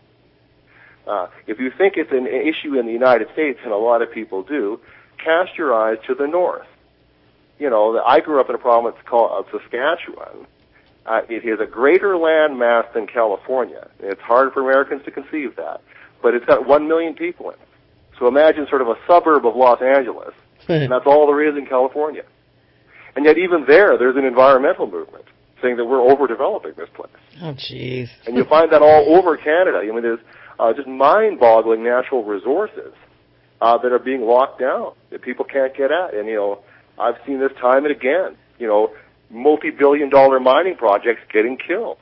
Uh, if you think it's an issue in the United States, and a lot of people do, cast your eyes to the north. You know, I grew up in a province called Saskatchewan. Uh, it has a greater land mass than California. It's hard for Americans to conceive that. But it's got one million people in it. So imagine sort of a suburb of Los Angeles, and that's all there is in California. And yet even there, there's an environmental movement saying that we're overdeveloping this place. Oh, jeez. And you'll find that all over Canada. I mean, there's uh, just mind-boggling natural resources uh, that are being locked down that people can't get at. And, you know, I've seen this time and again, you know, multi-billion dollar mining projects getting killed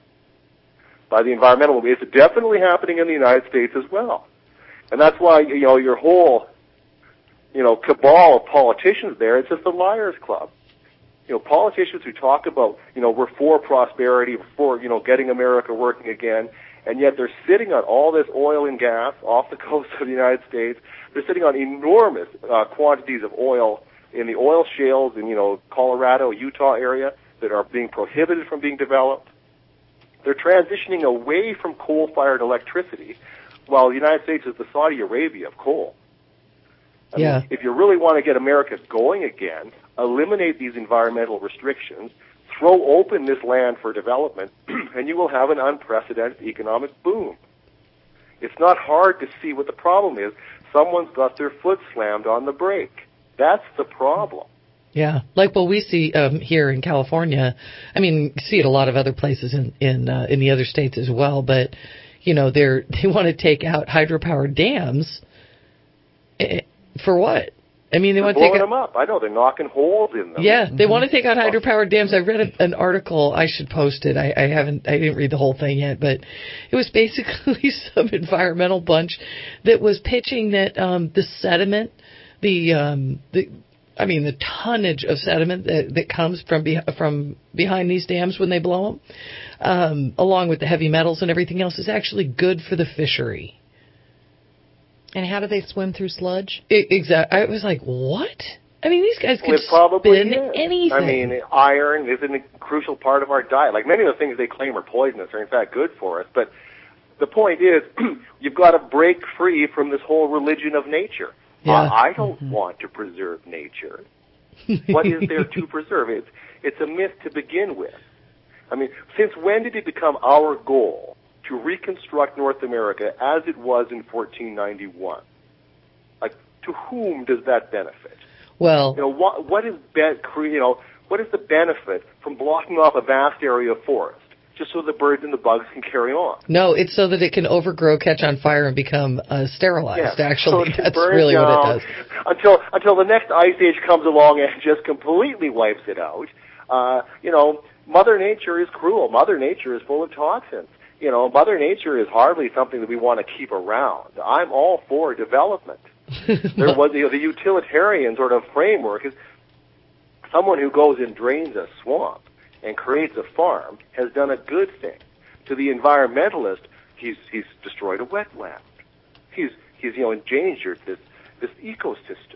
by the environmental movement. It's definitely happening in the United States as well. And that's why, you know, your whole, you know, cabal of politicians there, it's just a liars club. you know, politicians who talk about, you know, we're for prosperity, we're for, you know, getting America working again, and yet they're sitting on all this oil and gas off the coast of the United States. They're sitting on enormous uh, quantities of oil in the oil shales in, you know, Colorado, Utah area that are being prohibited from being developed. They're transitioning away from coal-fired electricity, while the United States is the Saudi Arabia of coal. I yeah. mean, if you really want to get America going again, eliminate these environmental restrictions, throw open this land for development, and you will have an unprecedented economic boom. It's not hard to see what the problem is. Someone's got their foot slammed on the brake. That's the problem. Yeah, like well, we see um, here in California. I mean, see it a lot of other places in in uh, in the other states as well. But you know, they're they want to take out hydropower dams. Eh, for what? I mean, they they're want to blowing take out, them up. I know they're knocking holes in them. Yeah, they mm-hmm. want to take out hydropower dams. I read a, an article. I should post it. I, I haven't. I didn't read the whole thing yet, but it was basically some environmental bunch that was pitching that um, the sediment, the um, the I mean, the tonnage of sediment that, that comes from be, from behind these dams when they blow them, um, along with the heavy metals and everything else, is actually good for the fishery. And how do they swim through sludge? Exactly. I was like, what? I mean, these guys could well, it probably spin is. anything. I mean, iron is a crucial part of our diet. Like many of the things they claim are poisonous are in fact good for us. But the point is, you've got to break free from this whole religion of nature. Yeah. Uh, I don't mm-hmm. want to preserve nature. What is there to preserve? It's, it's a myth to begin with. I mean, since when did it become our goal to reconstruct North America as it was in fourteen ninety-one? Like, to whom does that benefit? Well, you know, what what is be- you know what is the benefit from blocking off a vast area of forest just so the birds and the bugs can carry on? No, it's so that it can overgrow, catch on fire, and become uh, sterilized. Yeah. Actually, so that's really what it does. Until until the next ice age comes along and just completely wipes it out. Uh, you know, Mother Nature is cruel. Mother Nature is full of toxins. You know, Mother Nature is hardly something that we want to keep around. I'm all for development. There was you know, the utilitarian sort of framework is someone who goes and drains a swamp and creates a farm has done a good thing. To the environmentalist, he's he's destroyed a wetland. He's he's you know endangered this this ecosystem.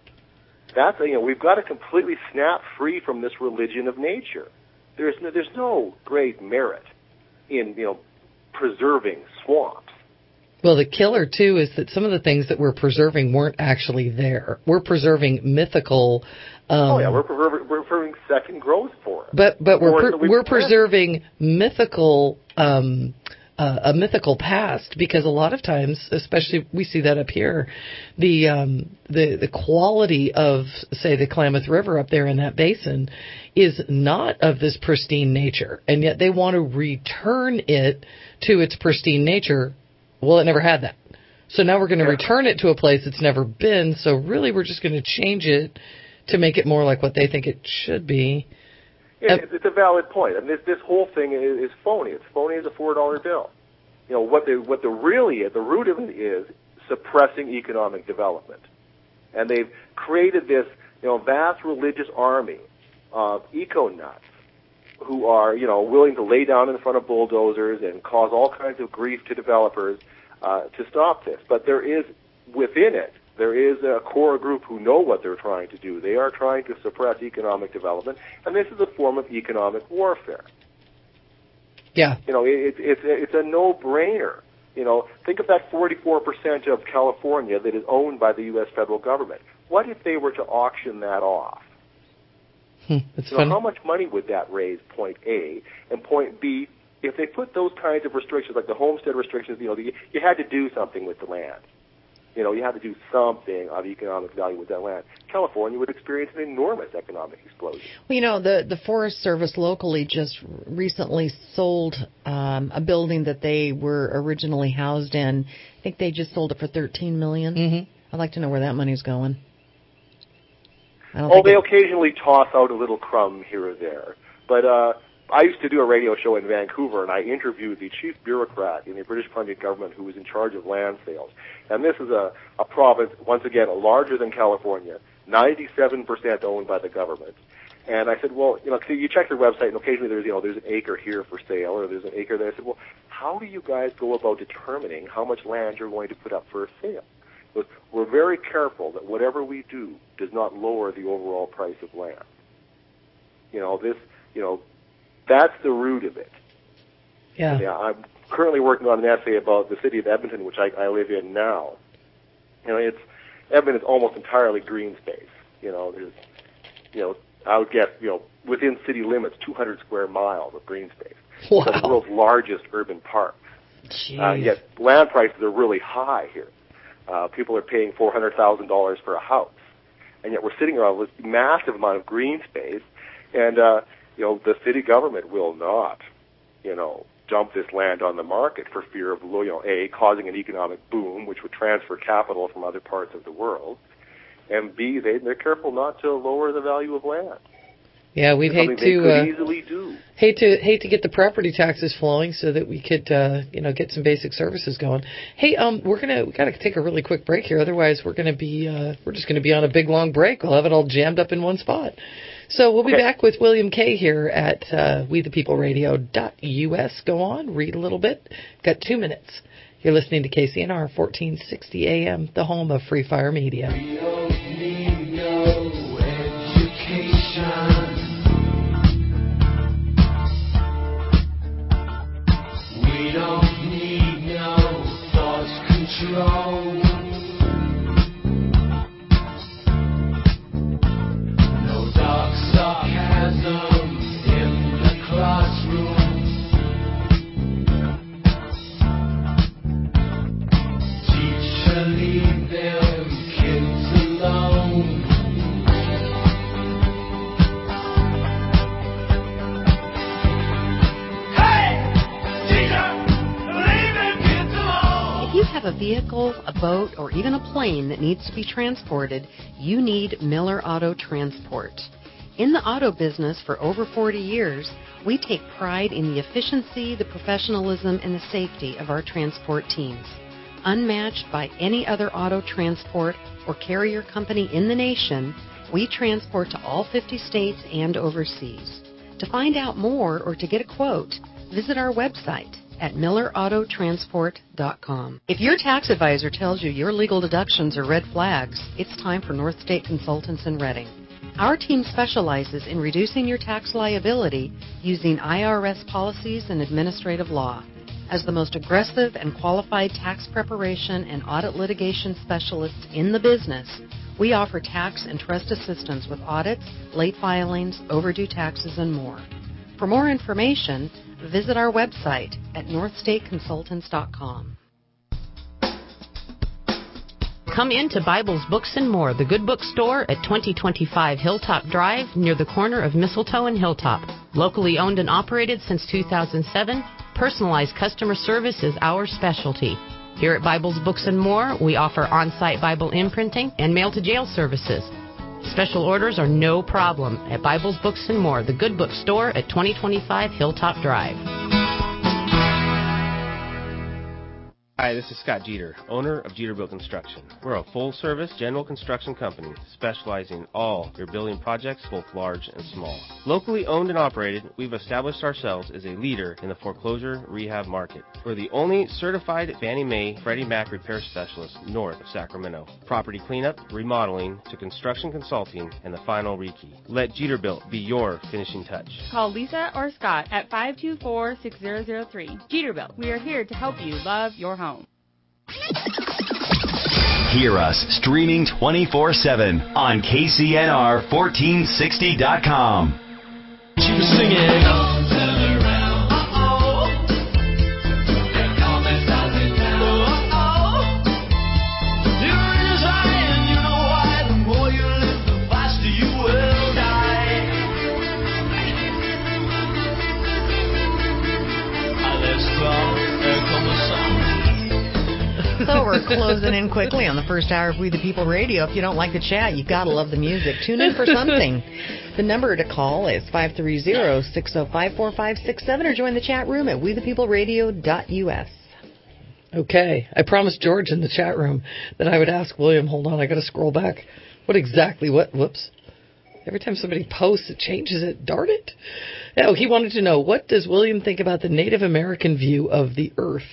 That's you know we've got to completely snap free from this religion of nature. There's no, there's no great merit in you know preserving swamps. Well, the killer, too, is that some of the things that we're preserving weren't actually there. We're preserving mythical... Um, oh, yeah, we're preserving, we're preserving second growth forests. But, but we're, Forests pre- we're preserving mythical... Um, uh, a mythical past, because a lot of times, especially we see that up here, the um, the the quality of, say, the Klamath River up there in that basin is not of this pristine nature, and yet they want to return it to its pristine nature. Well, it never had that. So now we're going to yeah. return it to a place it's never been. So really we're just going to change it to make it more like what they think it should be. Yeah, uh, it's a valid point. I mean, this, this whole thing is, is phony. It's phony as a four dollar bill. You know, what the, what the really is, the root of it is suppressing economic development. And they've created this, you know, vast religious army of eco-nuts who are, you know, willing to lay down in front of bulldozers and cause all kinds of grief to developers uh, to stop this. But there is, within it, there is a core group who know what they're trying to do. They are trying to suppress economic development, and this is a form of economic warfare. Yeah. You know, it, it's it's a no-brainer. You know, think of that forty-four percent of California that is owned by the U S federal government. What if they were to auction that off? Hmm, that's you know, how much money would that raise, point A? And point B, if they put those kinds of restrictions, like the homestead restrictions, you know, the, you had to do something with the land. You know, you had to do something of economic value with that land. California would experience an enormous economic explosion. Well, you know, the, the Forest Service locally just recently sold um, a building that they were originally housed in. I think they just sold it for thirteen million dollars. Mm-hmm. I'd like to know where that money's going. I don't oh, think they it... occasionally toss out a little crumb here or there. But uh, I used to do a radio show in Vancouver, and I interviewed the chief bureaucrat in the British Columbia government who was in charge of land sales. And this is a, a province, once again, larger than California, ninety-seven percent owned by the government. And I said, well, you know, you check their website, and occasionally there's, you know, there's an acre here for sale, or there's an acre there. I said, well, how do you guys go about determining how much land you're going to put up for a sale? But we're very careful that whatever we do does not lower the overall price of land. You know, this, you know, that's the root of it. Yeah. Yeah, I'm currently working on an essay about the city of Edmonton, which I, I live in now. You know, it's Edmonton is almost entirely green space. You know, there's, you know, I would guess, you know, within city limits, two hundred square miles of green space. Wow. So the world's largest urban park. Uh, yet land prices are really high here. Uh, people are paying four hundred thousand dollars for a house, and yet we're sitting around with this massive amount of green space, and uh, you know, the city government will not, you know, dump this land on the market for fear of, you know, A, causing an economic boom, which would transfer capital from other parts of the world, and B, they, they're careful not to lower the value of land. Yeah, we'd hate Something to they could uh, easily do. hate to hate to get the property taxes flowing so that we could uh, you know, get some basic services going. Hey, um, we're gonna we gotta take a really quick break here. Otherwise, we're gonna be uh, we're just gonna be on a big long break. We'll have it all jammed up in one spot. So we'll be Okay. back with William Kay here at uh, we the people radio dot U S. Go on, read a little bit. Got two minutes. You're listening to K C N R fourteen sixty A M, the home of Free Fire Media. We don't need no education. We don't need no thought control. No dark sarcasm in the classroom. Teacher, leave them kids alone. If you have a vehicle, a boat, or even a plane that needs to be transported, you need Miller Auto Transport. In the auto business for over forty years, we take pride in the efficiency, the professionalism, and the safety of our transport teams. Unmatched by any other auto transport or carrier company in the nation, we transport to all fifty states and overseas. To find out more or to get a quote, visit our website at miller auto transport dot com. If your tax advisor tells you your legal deductions are red flags, it's time for North State Consultants in Reading. Our team specializes in reducing your tax liability using I R S policies and administrative law. As the most aggressive and qualified tax preparation and audit litigation specialists in the business, we offer tax and trust assistance with audits, late filings, overdue taxes, and more. For more information, visit our website at north state consultants dot com. Come into Bibles, Books, and More, the Good Book Store at twenty twenty-five Hilltop Drive, near the corner of Mistletoe and Hilltop. Locally owned and operated since two thousand seven, personalized customer service is our specialty. Here at Bibles, Books, and More, we offer on-site Bible imprinting and mail-to-jail services. Special orders are no problem at Bibles, Books, and More, the Good Book Store at twenty twenty-five Hilltop Drive. Hi, this is Scott Jeter, owner of Jeter Built Construction. We're a full-service general construction company specializing in all your building projects, both large and small. Locally owned and operated, we've established ourselves as a leader in the foreclosure rehab market. We're the only certified Fannie Mae Freddie Mac repair specialist north of Sacramento. Property cleanup, remodeling, to construction consulting, and the final rekey. Let Jeter Built be your finishing touch. Call Lisa or Scott at five two four, six zero zero three. Jeterbilt. We are here to help you love your home. Hear us streaming twenty-four seven on K C N R fourteen sixty dot com. She was singing. Don't turn around. Uh-oh. They're coming down in town. Uh-oh. You're in his eye and you know why. The more you live, the faster you will die. Ah, let's go. There comes the sun. So we're closing in quickly on the first hour of We the People Radio. If you don't like the chat, you've got to love the music. Tune in for something. The number to call is five three zero, six zero five, four five six seven or join the chat room at we the people radio dot U S. Okay. I promised George in the chat room that I would ask William. Hold on, I got to scroll back. What exactly? What? Whoops. Every time somebody posts, it changes it. Darn it. Oh, he wanted to know, what does William think about the Native American view of the Earth?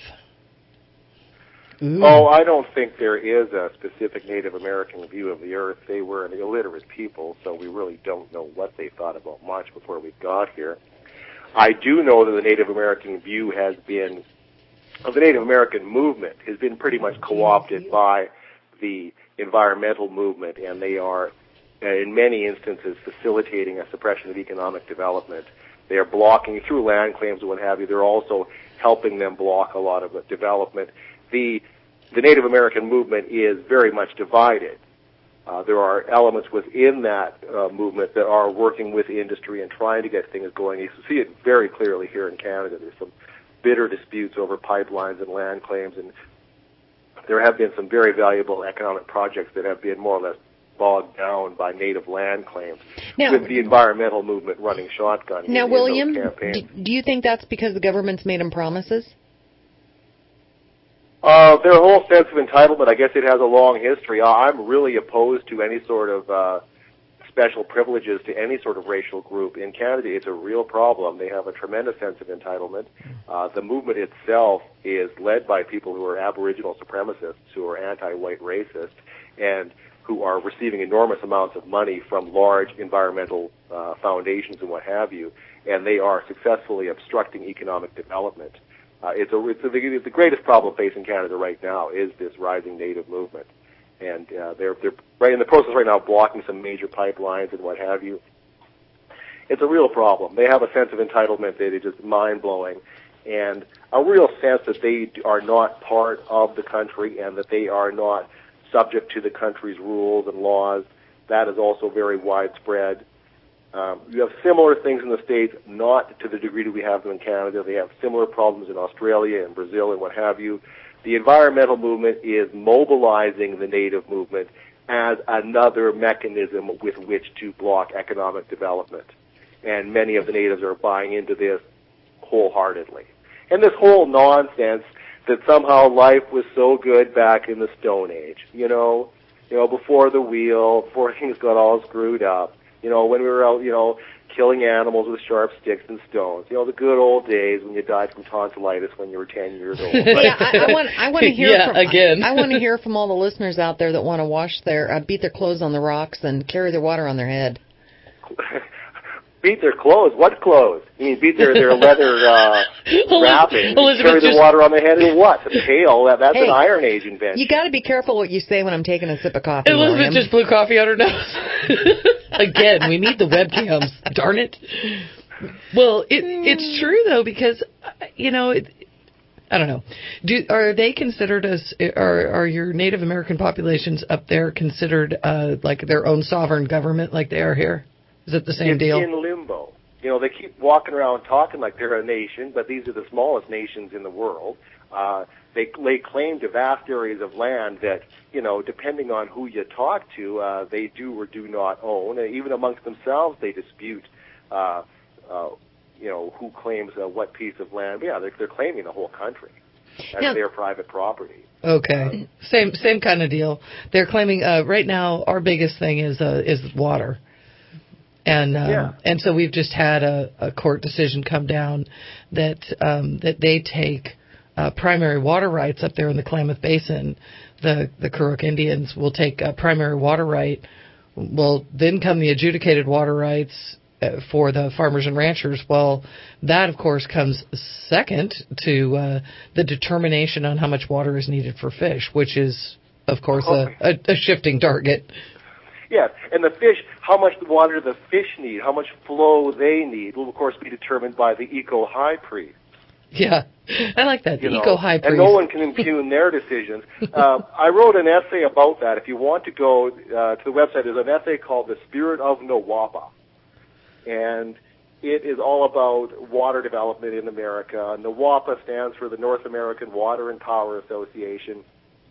Ooh. Oh, I don't think there is a specific Native American view of the Earth. They were an illiterate people, so we really don't know what they thought about much before we got here. I do know that the Native American view has been, of the Native American movement, has been pretty much co-opted by the environmental movement, and they are, in many instances, facilitating a suppression of economic development. They are blocking, through land claims and what have you, they're also helping them block a lot of development. The, the Native American movement is very much divided. Uh, there are elements within that uh, movement that are working with industry and trying to get things going. You see it very clearly here in Canada. There's some bitter disputes over pipelines and land claims, and there have been some very valuable economic projects that have been more or less bogged down by native land claims, now, with the environmental movement running shotgun. Now, in, William, in those campaigns. do, do you think that's because the government's made them promises? Uh, their whole sense of entitlement, I guess it has a long history. I'm really opposed to any sort of uh, special privileges to any sort of racial group. In Canada, it's a real problem. They have a tremendous sense of entitlement. Uh, the movement itself is led by people who are Aboriginal supremacists, who are anti-white racists, and who are receiving enormous amounts of money from large environmental uh, foundations and what have you, and they are successfully obstructing economic development. Uh, it's a, it's a, the greatest problem facing Canada right now is this rising native movement, and uh, they're they're right in the process right now of blocking some major pipelines and what have you. It's a real problem. They have a sense of entitlement that is just mind-blowing, and a real sense that they are not part of the country and that they are not subject to the country's rules and laws. That is also very widespread. Um, you have similar things in the States, not to the degree that we have them in Canada. They have similar problems in Australia and Brazil and what have you. The environmental movement is mobilizing the native movement as another mechanism with which to block economic development. And many of the natives are buying into this wholeheartedly. And this whole nonsense that somehow life was so good back in the Stone Age, you know, you know, before the wheel, before things got all screwed up. You know, when we were out, you know, killing animals with sharp sticks and stones. You know, the good old days when you died from tonsillitis when you were ten years old. yeah, I, I want I want to hear yeah, from again. I, I want to hear from all the listeners out there that want to wash their uh, beat their clothes on the rocks and carry their water on their head. Beat their clothes? What clothes? You mean beat their, their leather uh, wrapping, Elizabeth carry just- the water on their head and what? The pail? That, that's Hey, an Iron Age invention. You got to be careful what you say when I'm taking a sip of coffee. Elizabeth William. just blew coffee out her nose. Again, we need the webcams. Darn it. Well, it, it's true, though, because, you know, it, I don't know. Do Are they considered as, are, are your Native American populations up there considered uh, like their own sovereign government like they are here? Is it the same it's deal? in limbo. You know, they keep walking around talking like they're a nation, but these are the smallest nations in the world. Uh, they lay claim to vast areas of land that, you know, depending on who you talk to, uh, they do or do not own. And even amongst themselves, they dispute, uh, uh, you know, who claims uh, what piece of land. Yeah, they're, they're claiming the whole country as Now- their private property. Okay, same same kind of deal. They're claiming uh, right now our biggest thing is uh, is water. And um, Yeah. and so we've just had a, a court decision come down that um, that they take uh, primary water rights up there in the Klamath Basin. The the Kuruk Indians will take a primary water right. Well, then come the adjudicated water rights uh, for the farmers and ranchers. Well, that of course comes second to uh, the determination on how much water is needed for fish, which is of course a, a, a shifting target. Yes, and the fish, how much water the fish need, how much flow they need, will of course be determined by the eco-high priest. Yeah, I like that, the You know, eco-high priest. and no one can impugn their decisions. Uh, I wrote an essay about that. If you want to go uh, to the website, there's an essay called The Spirit of Nawapa. And it is all about water development in America. NAWAPA stands for the North American Water and Power Association.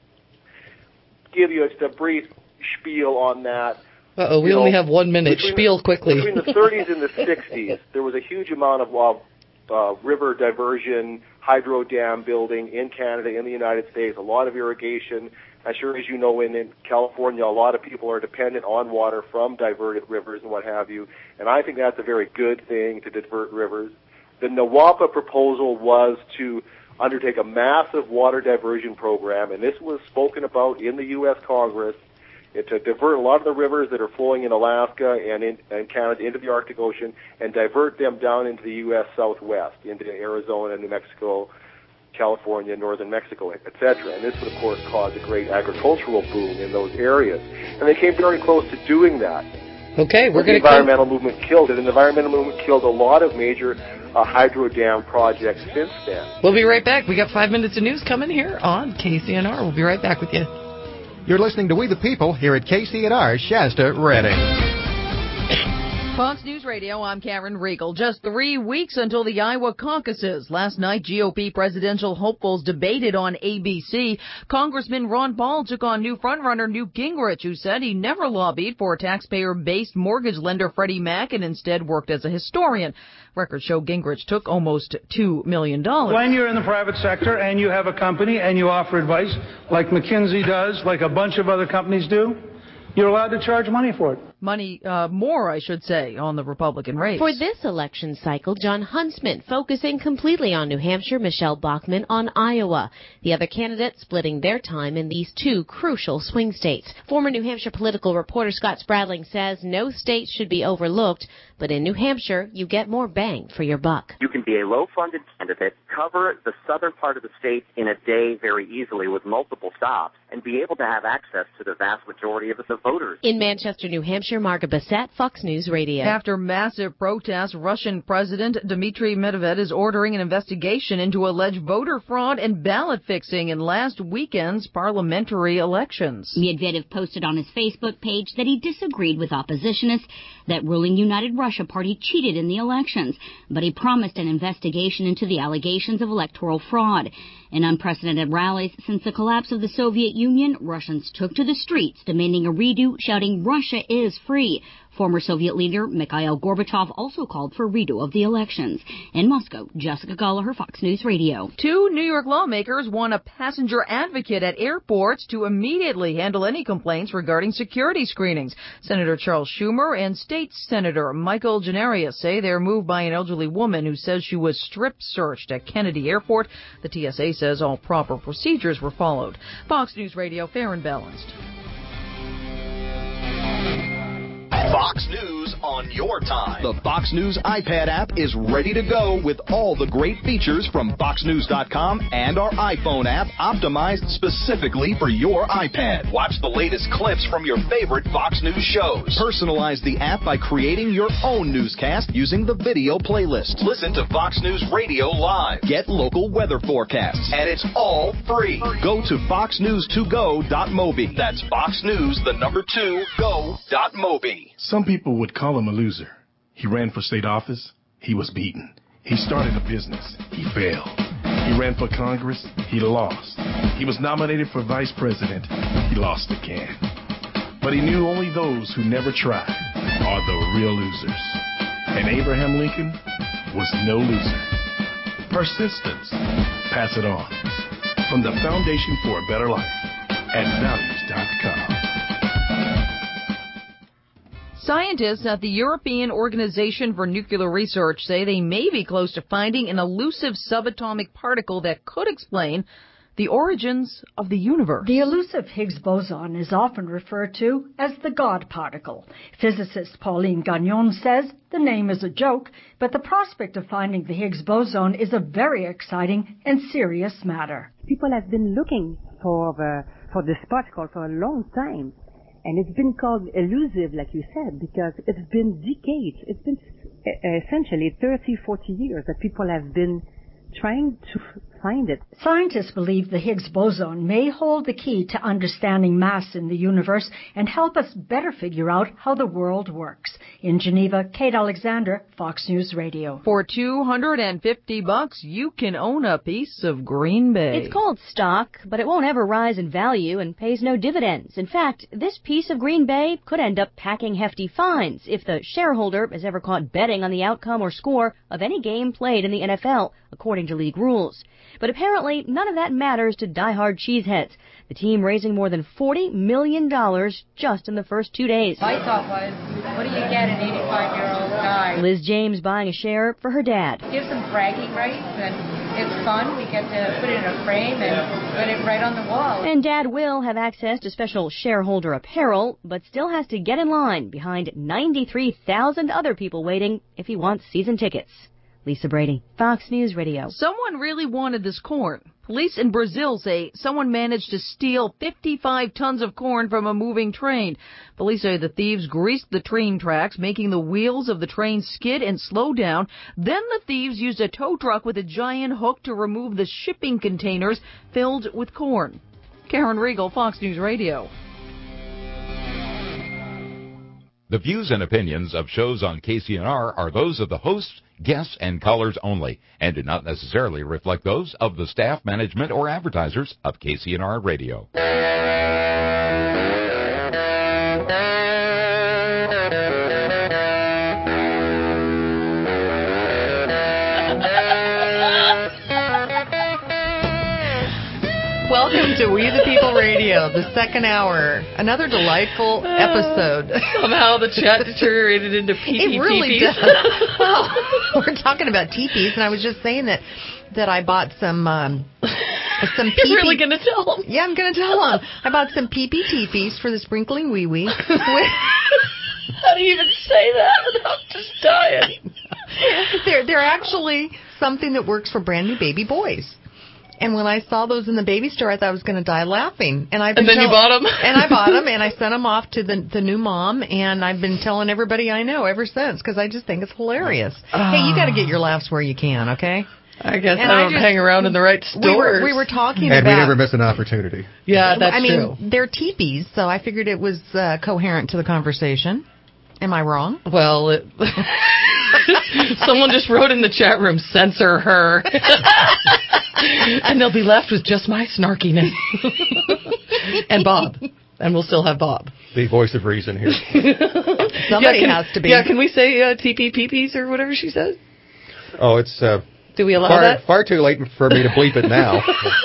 Give you just a brief spiel on that. Uh-oh, we You only know, have one minute. between Spiel the, quickly. Between the thirties and the sixties, there was a huge amount of uh, uh, river diversion, hydro dam building in Canada, in the United States, a lot of irrigation. I'm sure, as you know, in, in California, a lot of people are dependent on water from diverted rivers and what have you, and I think that's a very good thing to divert rivers. The NWAPA proposal was to undertake a massive water diversion program, and this was spoken about in the U S Congress, it, to divert a lot of the rivers that are flowing in Alaska and in and Canada into the Arctic Ocean and divert them down into the U S Southwest, into Arizona, New Mexico, California, northern Mexico, et cetera. And this would, of course, cause a great agricultural boom in those areas. And they came very close to doing that. Okay, we're going to... The environmental come... movement killed it, and the environmental movement killed a lot of major uh, hydro dam projects since then. We'll be right back. We got five minutes of news coming here on K C N R. We'll be right back with you. You're listening to We the People here at K C N R Shasta Redding. Fox News Radio, I'm Karen Riegel. Just three weeks until the Iowa caucuses. Last night, G O P presidential hopefuls debated on A B C. Congressman Ron Paul took on new frontrunner Newt Gingrich, who said he never lobbied for taxpayer-based mortgage lender Freddie Mac and instead worked as a historian. Records show Gingrich took almost two million dollars. When you're in the private sector and you have a company and you offer advice, like McKinsey does, like a bunch of other companies do, you're allowed to charge money for it. Money, uh, more, I should say, on the Republican race. For this election cycle, John Huntsman focusing completely on New Hampshire, Michelle Bachmann on Iowa. The other candidates splitting their time in these two crucial swing states. Former New Hampshire political reporter Scott Spradling says no state should be overlooked, but in New Hampshire, you get more bang for your buck. You can be a low-funded candidate, cover the southern part of the state in a day very easily with multiple stops, and be able to have access to the vast majority of the voters. In Manchester, New Hampshire, Margaret Bassett, Fox News Radio. After massive protests, Russian President Dmitry Medvedev is ordering an investigation into alleged voter fraud and ballot fixing in last weekend's parliamentary elections. Medvedev posted on his Facebook page that he disagreed with oppositionists that ruling United Russia Party cheated in the elections, but he promised an investigation into the allegations of electoral fraud. In unprecedented rallies since the collapse of the Soviet Union, Russians took to the streets demanding a redo, shouting, "Russia is free." Former Soviet leader Mikhail Gorbachev also called for a redo of the elections. In Moscow, Jessica Gallagher, Fox News Radio. Two New York lawmakers want a passenger advocate at airports to immediately handle any complaints regarding security screenings. Senator Charles Schumer and State Senator Michael Gennarius say they're moved by an elderly woman who says she was strip-searched at Kennedy Airport. The T S A says all proper procedures were followed. Fox News Radio, fair and balanced. Fox News on your time. The Fox News iPad app is ready to go with all the great features from fox news dot com and our iPhone app optimized specifically for your iPad. Watch the latest clips from your favorite Fox News shows. Personalize the app by creating your own newscast using the video playlist. Listen to Fox News Radio live. Get local weather forecasts. And it's all free. Go to fox news to go dot mobi. That's Fox News, the number two, go dot mobi. Some people would call him a loser. He ran for state office. He was beaten. He started a business. He failed. He ran for Congress. He lost. He was nominated for vice president. He lost again. But he knew only those who never tried are the real losers. And Abraham Lincoln was no loser. Persistence. Pass it on. From the Foundation for a Better Life at values dot com. Scientists at the European Organization for Nuclear Research say they may be close to finding an elusive subatomic particle that could explain the origins of the universe. The elusive Higgs boson is often referred to as the God particle. Physicist Pauline Gagnon says the name is a joke, but the prospect of finding the Higgs boson is a very exciting and serious matter. People have been looking for the, for this particle for a long time. And it's been called elusive, like you said, because it's been decades. It's been essentially thirty, forty years that people have been trying to find it. Scientists believe the Higgs boson may hold the key to understanding mass in the universe and help us better figure out how the world works. In Geneva, Kate Alexander, Fox News Radio. For two hundred fifty bucks, you can own a piece of Green Bay. It's called stock, but it won't ever rise in value and pays no dividends. In fact, this piece of Green Bay could end up packing hefty fines if the shareholder is ever caught betting on the outcome or score of any game played in the N F L, according to league rules. But apparently, none of that matters to diehard cheeseheads. The team raising more than forty million dollars just in the first two days. My thought was, what do you get an eighty-five-year-old guy? Liz James buying a share for her dad. Gives some bragging rights, and it's fun. We get to put it in a frame and put it right on the wall. And Dad will have access to special shareholder apparel, but still has to get in line behind ninety-three thousand other people waiting if he wants season tickets. Lisa Brady, Fox News Radio. Someone really wanted this corn. Police in Brazil say someone managed to steal fifty-five tons of corn from a moving train. Police say the thieves greased the train tracks, making the wheels of the train skid and slow down. Then the thieves used a tow truck with a giant hook to remove the shipping containers filled with corn. Karen Riegel, Fox News Radio. The views and opinions of shows on K C N R are those of the hosts, guests, and callers only, and do not necessarily reflect those of the staff, management, or advertisers of K C N R Radio. Welcome to We the People Radio, the second hour. Another delightful episode. Somehow the chat deteriorated into pee-pee It really teepees. does. Well, we're talking about teepees, and I was just saying that that I bought some um, some pee-pee. You're really going to tell them? Yeah, I'm going to tell them. I bought some pee-pee teepees for the sprinkling wee-wee. How do you even say that? I'm just dying. They're, they're actually something that works for brand new baby boys. And when I saw those in the baby store, I thought I was going to die laughing. And I've been And then tell- you bought them? And I bought them, and I sent them off to the the new mom, and I've been telling everybody I know ever since, because I just think it's hilarious. Uh, hey, you got to get your laughs where you can, okay? I guess And I I don't just- hang around in the right stores. We were, we were talking and about... we never miss an opportunity. Yeah, that's I mean, true. they're teepees, so I figured it was uh, coherent to the conversation. Am I wrong? Well, it, someone just wrote in the chat room, censor her. And they'll be left with just my snarkiness. And Bob. And we'll still have Bob. The voice of reason here. Somebody yeah, can, has to be. Yeah, can we say uh, T P P Ps or whatever she says? Oh, it's uh, Do we allow far, that? far too late for me to bleep it now.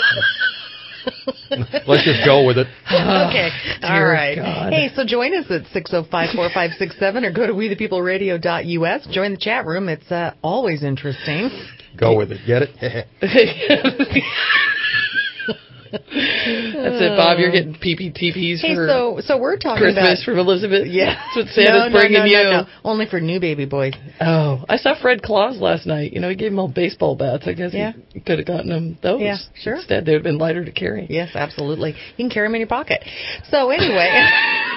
Let's just go with it. Okay. All Dear right. God. Hey, so join us at six oh five, four five six seven or go to we the people radio dot U S. Join the chat room. It's uh, always interesting. Go with it. Get it? That's it, Bob. You're getting P P T Ps Hey, for so so we're talking Christmas about from Elizabeth. Yeah. That's what Santa's no, no, bringing no, you. no, no. Only for new baby boys. Oh, I saw Fred Claus last night. You know, he gave him all baseball bats. I guess Yeah. he could have gotten him those. Yeah, sure. Instead, they would have been lighter to carry. Yes, absolutely. You can carry them in your pocket. So anyway.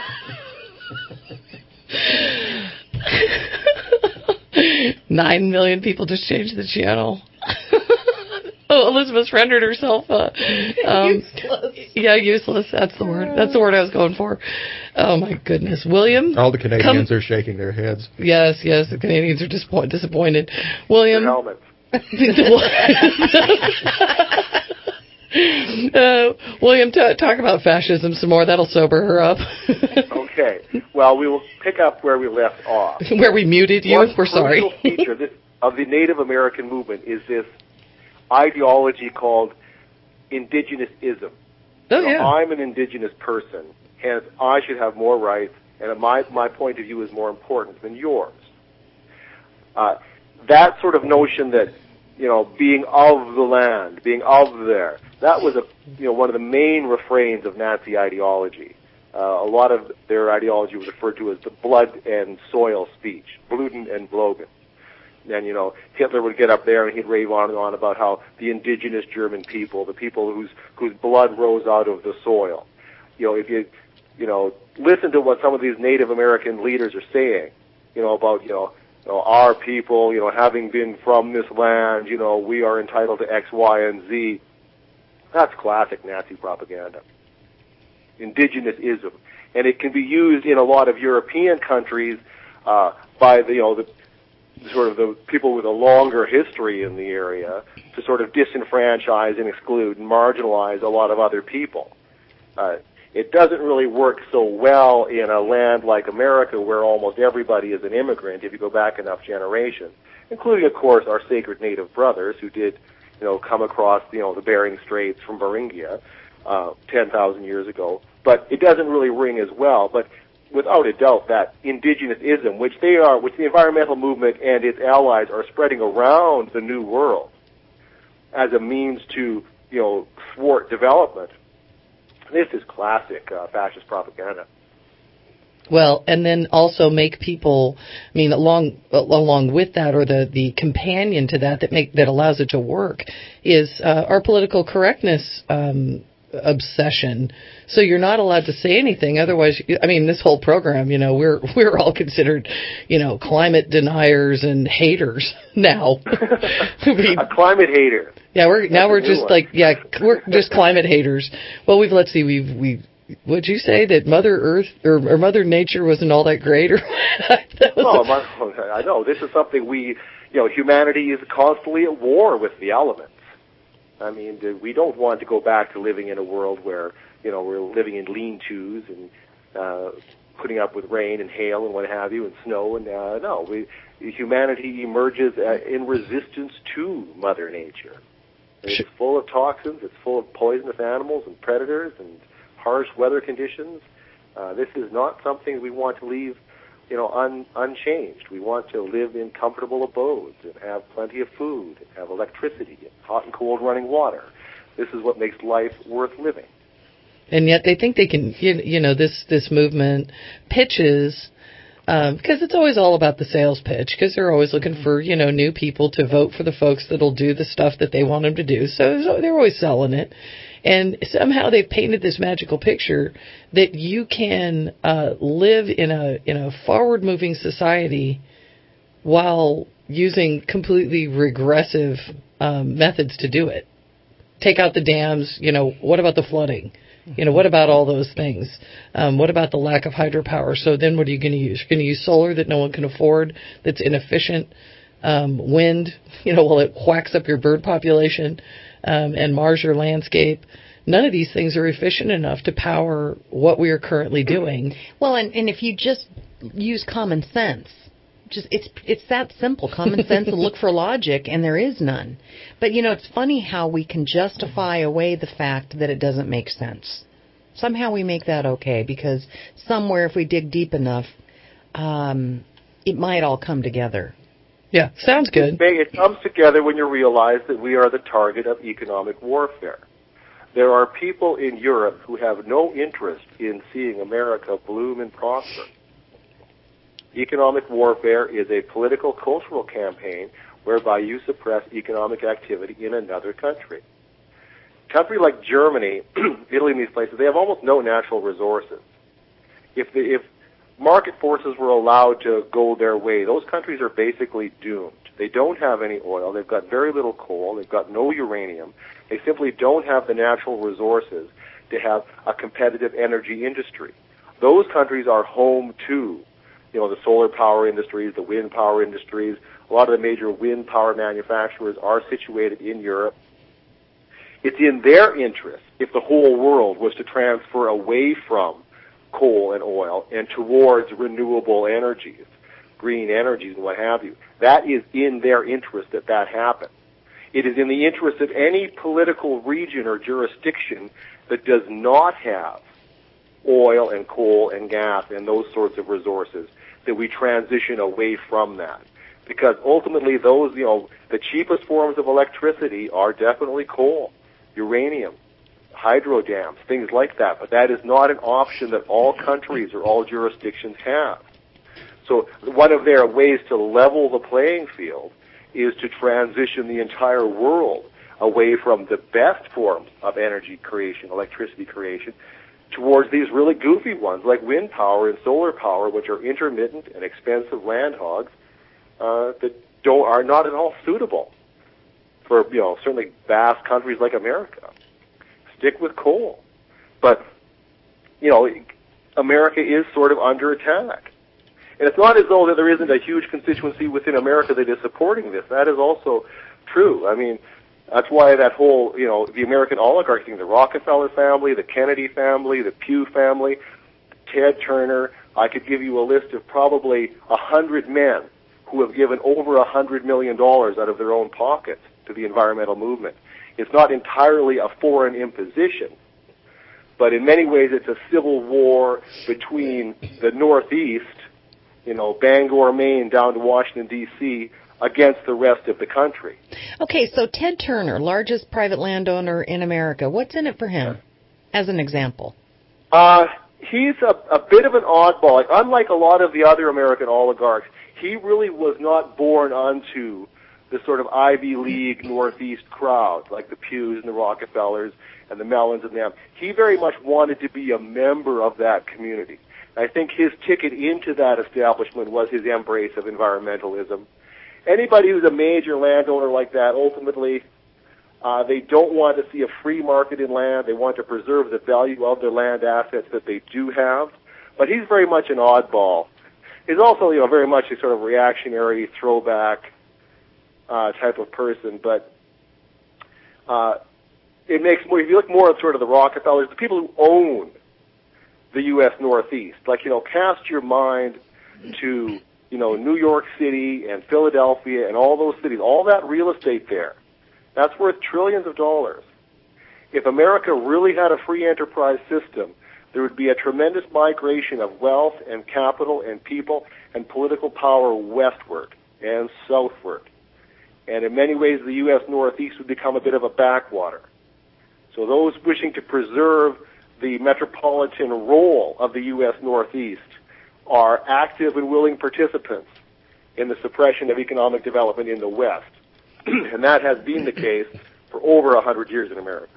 Nine million people just changed the channel. Oh, Elizabeth's rendered herself uh, um, useless. Yeah, useless. That's the word. That's the word I was going for. Oh my goodness, William. All the Canadians come- are shaking their heads. Yes, yes, the Canadians are disappoint- disappointed. William. Helmets. uh, William, t- talk about fascism some more. That'll sober her up. Okay. Well, we will pick up where we left off. Where we muted you. One We're sorry. crucial feature of, this, of the Native American movement is this ideology called indigenousism. Oh, You know, yeah. I'm an indigenous person, hence I should have more rights, and my my point of view is more important than yours. Uh, that sort of notion that, you know, being of the land, being of there, that was a you know one of the main refrains of Nazi ideology. Uh, a lot of their ideology was referred to as the blood and soil speech, Bluten and Blogen. And, you know, Hitler would get up there and he'd rave on and on about how the indigenous German people, the people whose whose blood rose out of the soil. You know, if you, you know, listen to what some of these Native American leaders are saying, you know, about, you know, you know, our people, you know, having been from this land, you know, we are entitled to X, Y, and Z. That's classic Nazi propaganda. Indigenous-ism. And it can be used in a lot of European countries uh, by the, you know, the sort of the people with a longer history in the area to sort of disenfranchise and exclude and marginalize a lot of other people. Uh, it doesn't really work so well in a land like America where almost everybody is an immigrant if you go back enough generations, including, of course, our sacred native brothers who did, you know, come across, you know, the Bering Straits from Beringia uh, ten thousand years ago. But it doesn't really ring as well. But without a doubt, that indigenous-ism, which they are, which the environmental movement and its allies are spreading around the New World as a means to, you know, thwart development, this is classic uh, fascist propaganda. Well, and then also make people, I mean, along along with that, or the, the companion to that that make that allows it to work, is uh, our political correctness um, obsession. So you're not allowed to say anything, otherwise. I mean, this whole program, you know, we're we're all considered, you know, climate deniers and haters now. A climate hater. Yeah, we're now That's we're a new just one. like yeah, we're just climate haters. Well, we've let's see, we've we've. Would you say that Mother Earth or, or Mother Nature wasn't all that great? Or No, I know. This is something we, you know, humanity is constantly at war with the elements. I mean, we don't want to go back to living in a world where, you know, we're living in lean-tos and uh, putting up with rain and hail and what have you and snow. And uh, no, we, humanity emerges uh, in resistance to Mother Nature. It's full of toxins. It's full of poisonous animals and predators and harsh weather conditions. Uh, this is not something we want to leave, you know, un, unchanged. We want to live in comfortable abodes and have plenty of food, and have electricity, and hot and cold running water. This is what makes life worth living. And yet they think they can, you, you know, this this movement pitches, um, because it's always all about the sales pitch, because they're always looking for, you know, new people to vote for the folks that'll do the stuff that they want them to do. So, so they're always selling it. And somehow they've painted this magical picture that you can uh, live in a in a forward-moving society while using completely regressive um, methods to do it. Take out the dams. You know, what about the flooding? You know, what about all those things? Um, what about the lack of hydropower? So then what are you going to use? You're going to use solar that no one can afford, that's inefficient, um, wind, you know, well, it whacks up your bird population. Um, and mars your landscape. None of these things are efficient enough to power what we are currently doing. Well, and, and if you just use common sense, just it's it's that simple, common sense, and look for logic, and there is none. But, you know, it's funny how we can justify away the fact that it doesn't make sense. Somehow we make that okay, because somewhere, if we dig deep enough, um, it might all come together. Yeah, sounds good. It comes together when you realize that we are the target of economic warfare. There are people in Europe who have no interest in seeing America bloom and prosper. Economic warfare is a political, cultural campaign whereby you suppress economic activity in another country. A country like Germany, Italy, and these places, they have almost no natural resources. If the, if market forces were allowed to go their way, those countries are basically doomed. They don't have any oil. They've got very little coal. They've got no uranium. They simply don't have the natural resources to have a competitive energy industry. Those countries are home to, you know, the solar power industries, the wind power industries. A lot of the major wind power manufacturers are situated in Europe. It's in their interest, if the whole world was to transfer away from coal and oil and towards renewable energies, green energies and what have you. That is in their interest that that happen. It is in the interest of any political region or jurisdiction that does not have oil and coal and gas and those sorts of resources that we transition away from that. Because ultimately those, you know, the cheapest forms of electricity are definitely coal, uranium, hydro dams, things like that. But that is not an option that all countries or all jurisdictions have. So one of their ways to level the playing field is to transition the entire world away from the best forms of energy creation, electricity creation, towards these really goofy ones like wind power and solar power, which are intermittent and expensive land hogs uh, that don't, are not at all suitable for, you know, certainly vast countries like America. Stick with coal. But, you know, America is sort of under attack. And it's not as though that there isn't a huge constituency within America that is supporting this. That is also true. I mean, that's why that whole, you know, the American oligarchy thing, the Rockefeller family, the Kennedy family, the Pew family, Ted Turner, I could give you a list of probably a hundred men who have given over a hundred million dollars out of their own pockets to the environmental movement. It's not entirely a foreign imposition, but in many ways it's a civil war between the Northeast, you know, Bangor, Maine, down to Washington, D C, against the rest of the country. Okay, so Ted Turner, largest private landowner in America, what's in it for him, as an example? Uh, he's a, a bit of an oddball. Like, unlike a lot of the other American oligarchs, he really was not born onto the sort of Ivy League Northeast crowd, like the Pews and the Rockefellers and the Mellons and them. He very much wanted to be a member of that community. I think his ticket into that establishment was his embrace of environmentalism. Anybody who's a major landowner like that, ultimately, uh, they don't want to see a free market in land. They want to preserve the value of their land assets that they do have. But he's very much an oddball. He's also, you know, very much a sort of reactionary, throwback uh, type of person. But uh, it makes more, if you look more at sort of the Rockefellers, the people who own the U S Northeast, like, you know, cast your mind to, you know, New York City and Philadelphia and all those cities, all that real estate there, that's worth trillions of dollars. If America really had a free enterprise system, there would be a tremendous migration of wealth and capital and people and political power westward and southward. And in many ways, the U S Northeast would become a bit of a backwater. So those wishing to preserve the metropolitan role of the U S Northeast are active and willing participants in the suppression of economic development in the West. And that has been the case for over a hundred years in America.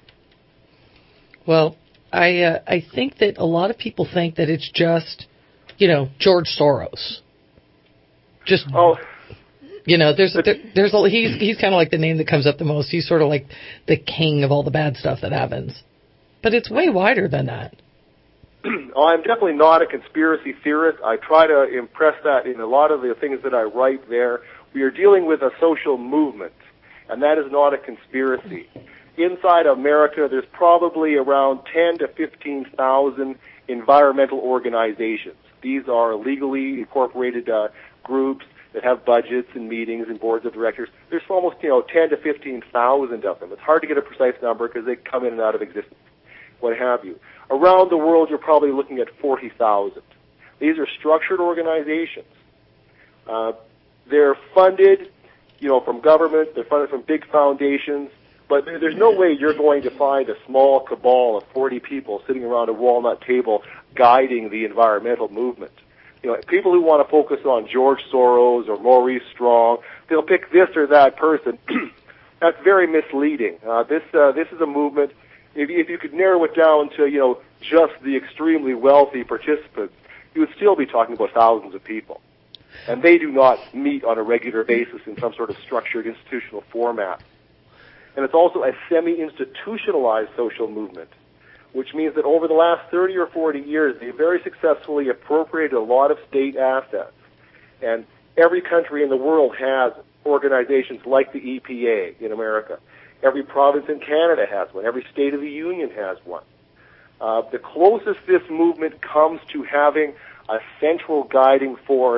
Well, I uh, I think that a lot of people think that it's just, you know, George Soros. Just, oh, you know, there's there, there's a, he's he's kind of like the name that comes up the most. He's sort of like the king of all the bad stuff that happens. But it's way wider than that. Oh, I'm definitely not a conspiracy theorist. I try to impress that in a lot of the things that I write there. We are dealing with a social movement, and that is not a conspiracy. Inside America, there's probably around ten to fifteen thousand environmental organizations. These are legally incorporated uh, groups that have budgets and meetings and boards of directors. There's almost, you know, ten to fifteen thousand of them. It's hard to get a precise number because they come in and out of existence, what have you. Around the world, you're probably looking at forty thousand. These are structured organizations. Uh, they're funded, you know, from government. They're funded from big foundations. But there's no way you're going to find a small cabal of forty people sitting around a walnut table guiding the environmental movement. You know, people who want to focus on George Soros or Maurice Strong, they'll pick this or that person. That's very misleading. Uh, this uh, this is a movement. If you, if you could narrow it down to, you know, just the extremely wealthy participants, you would still be talking about thousands of people. And they do not meet on a regular basis in some sort of structured institutional format. And it's also a semi-institutionalized social movement, which means that over the last thirty or forty years, they very successfully appropriated a lot of state assets. And every country in the world has organizations like the E P A in America. Every province in Canada has one. Every state of the Union has one. Uh, the closest this movement comes to having a central guiding force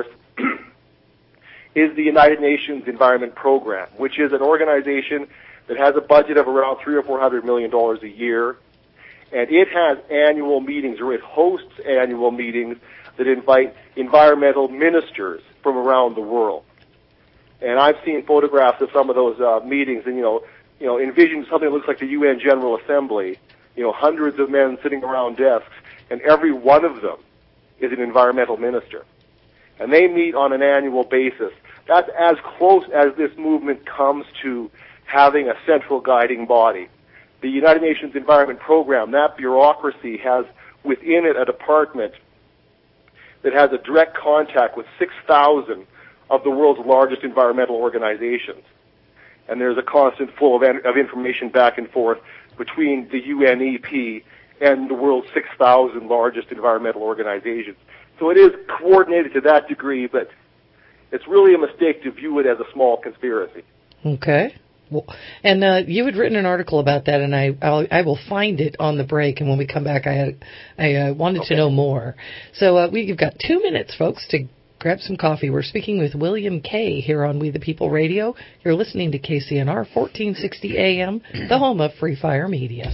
is the United Nations Environment Program, which is an organization that has a budget of around three or four hundred million dollars a year, and it has annual meetings, or it hosts annual meetings that invite environmental ministers from around the world. And I've seen photographs of some of those uh, meetings, and you know, you know, envision something that looks like the U N General Assembly. You know, hundreds of men sitting around desks, and every one of them is an environmental minister, and they meet on an annual basis. That's as close as this movement comes to having a central guiding body. The United Nations Environment Program, that bureaucracy, has within it a department that has a direct contact with six thousand of the world's largest environmental organizations. And there's a constant flow of, of information back and forth between the U N E P and the world's six thousand largest environmental organizations. So it is coordinated to that degree, but it's really a mistake to view it as a small conspiracy. Okay. Well, and uh, you had written an article about that, and I I'll, I will find it on the break. And when we come back, I had, I uh, wanted okay. to know more. So uh, we've got two minutes, folks, to grab some coffee. We're speaking with William Kay here on We the People Radio. You're listening to K C N R fourteen sixty A M, the home of Free Fire Media.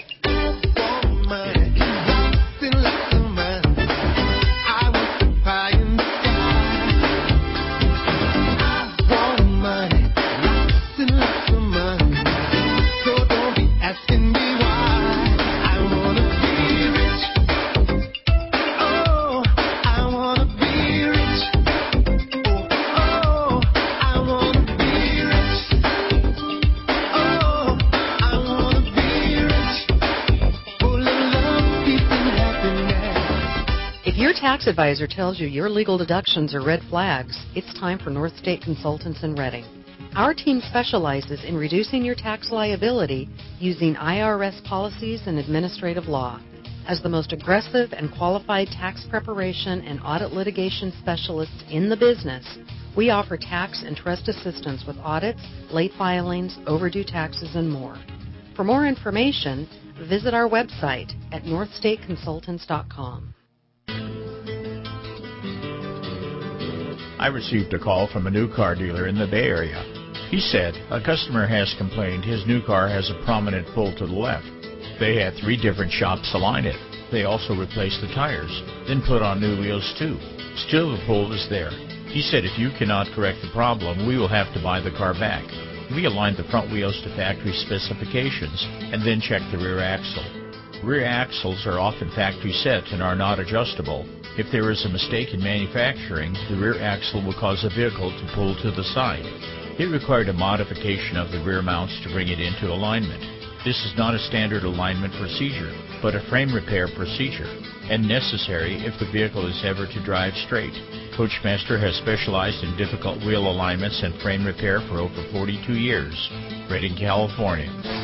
Tax advisor tells you your legal deductions are red flags, it's time for North State Consultants in Reading. Our team specializes in reducing your tax liability using I R S policies and administrative law. As the most aggressive and qualified tax preparation and audit litigation specialists in the business, we offer tax and trust assistance with audits, late filings, overdue taxes, and more. For more information, visit our website at north state consultants dot com. I received a call from a new car dealer in the Bay Area. He said a customer has complained his new car has a prominent pull to the left. They had three different shops align it. They also replaced the tires, then put on new wheels too. Still the pull is there. He said if you cannot correct the problem, we will have to buy the car back. We aligned the front wheels to factory specifications and then checked the rear axle. Rear axles are often factory set and are not adjustable. If there is a mistake in manufacturing, the rear axle will cause a vehicle to pull to the side. It required a modification of the rear mounts to bring it into alignment. This is not a standard alignment procedure, but a frame repair procedure, and necessary if the vehicle is ever to drive straight. Coachmaster has specialized in difficult wheel alignments and frame repair for over forty-two years. Redding, California.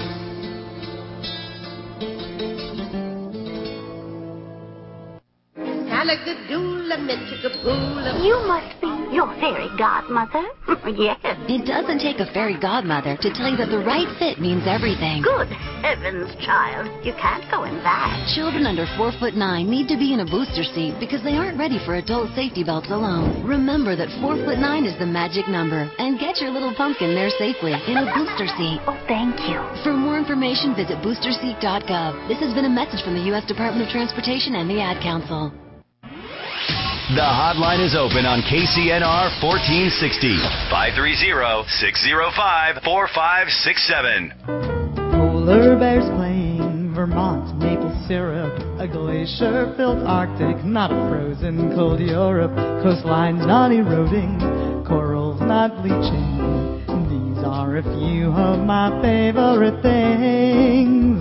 You must be your fairy godmother. Yes. It doesn't take a fairy godmother to tell you that the right fit means everything. Good heavens, child. You can't go in that. Children under four foot nine need to be in a booster seat because they aren't ready for adult safety belts alone. Remember that four foot nine is the magic number, and get your little pumpkin there safely in a booster seat. Oh, thank you. For more information, visit booster seat dot gov. This has been a message from the U S Department of Transportation and the Ad Council. The hotline is open on K C N R fourteen sixty, five three zero, six zero five, four five six seven. Polar bears playing Vermont maple syrup, a glacier-filled Arctic, not a frozen cold Europe, coastlines not eroding, corals not bleaching. These are a few of my favorite things.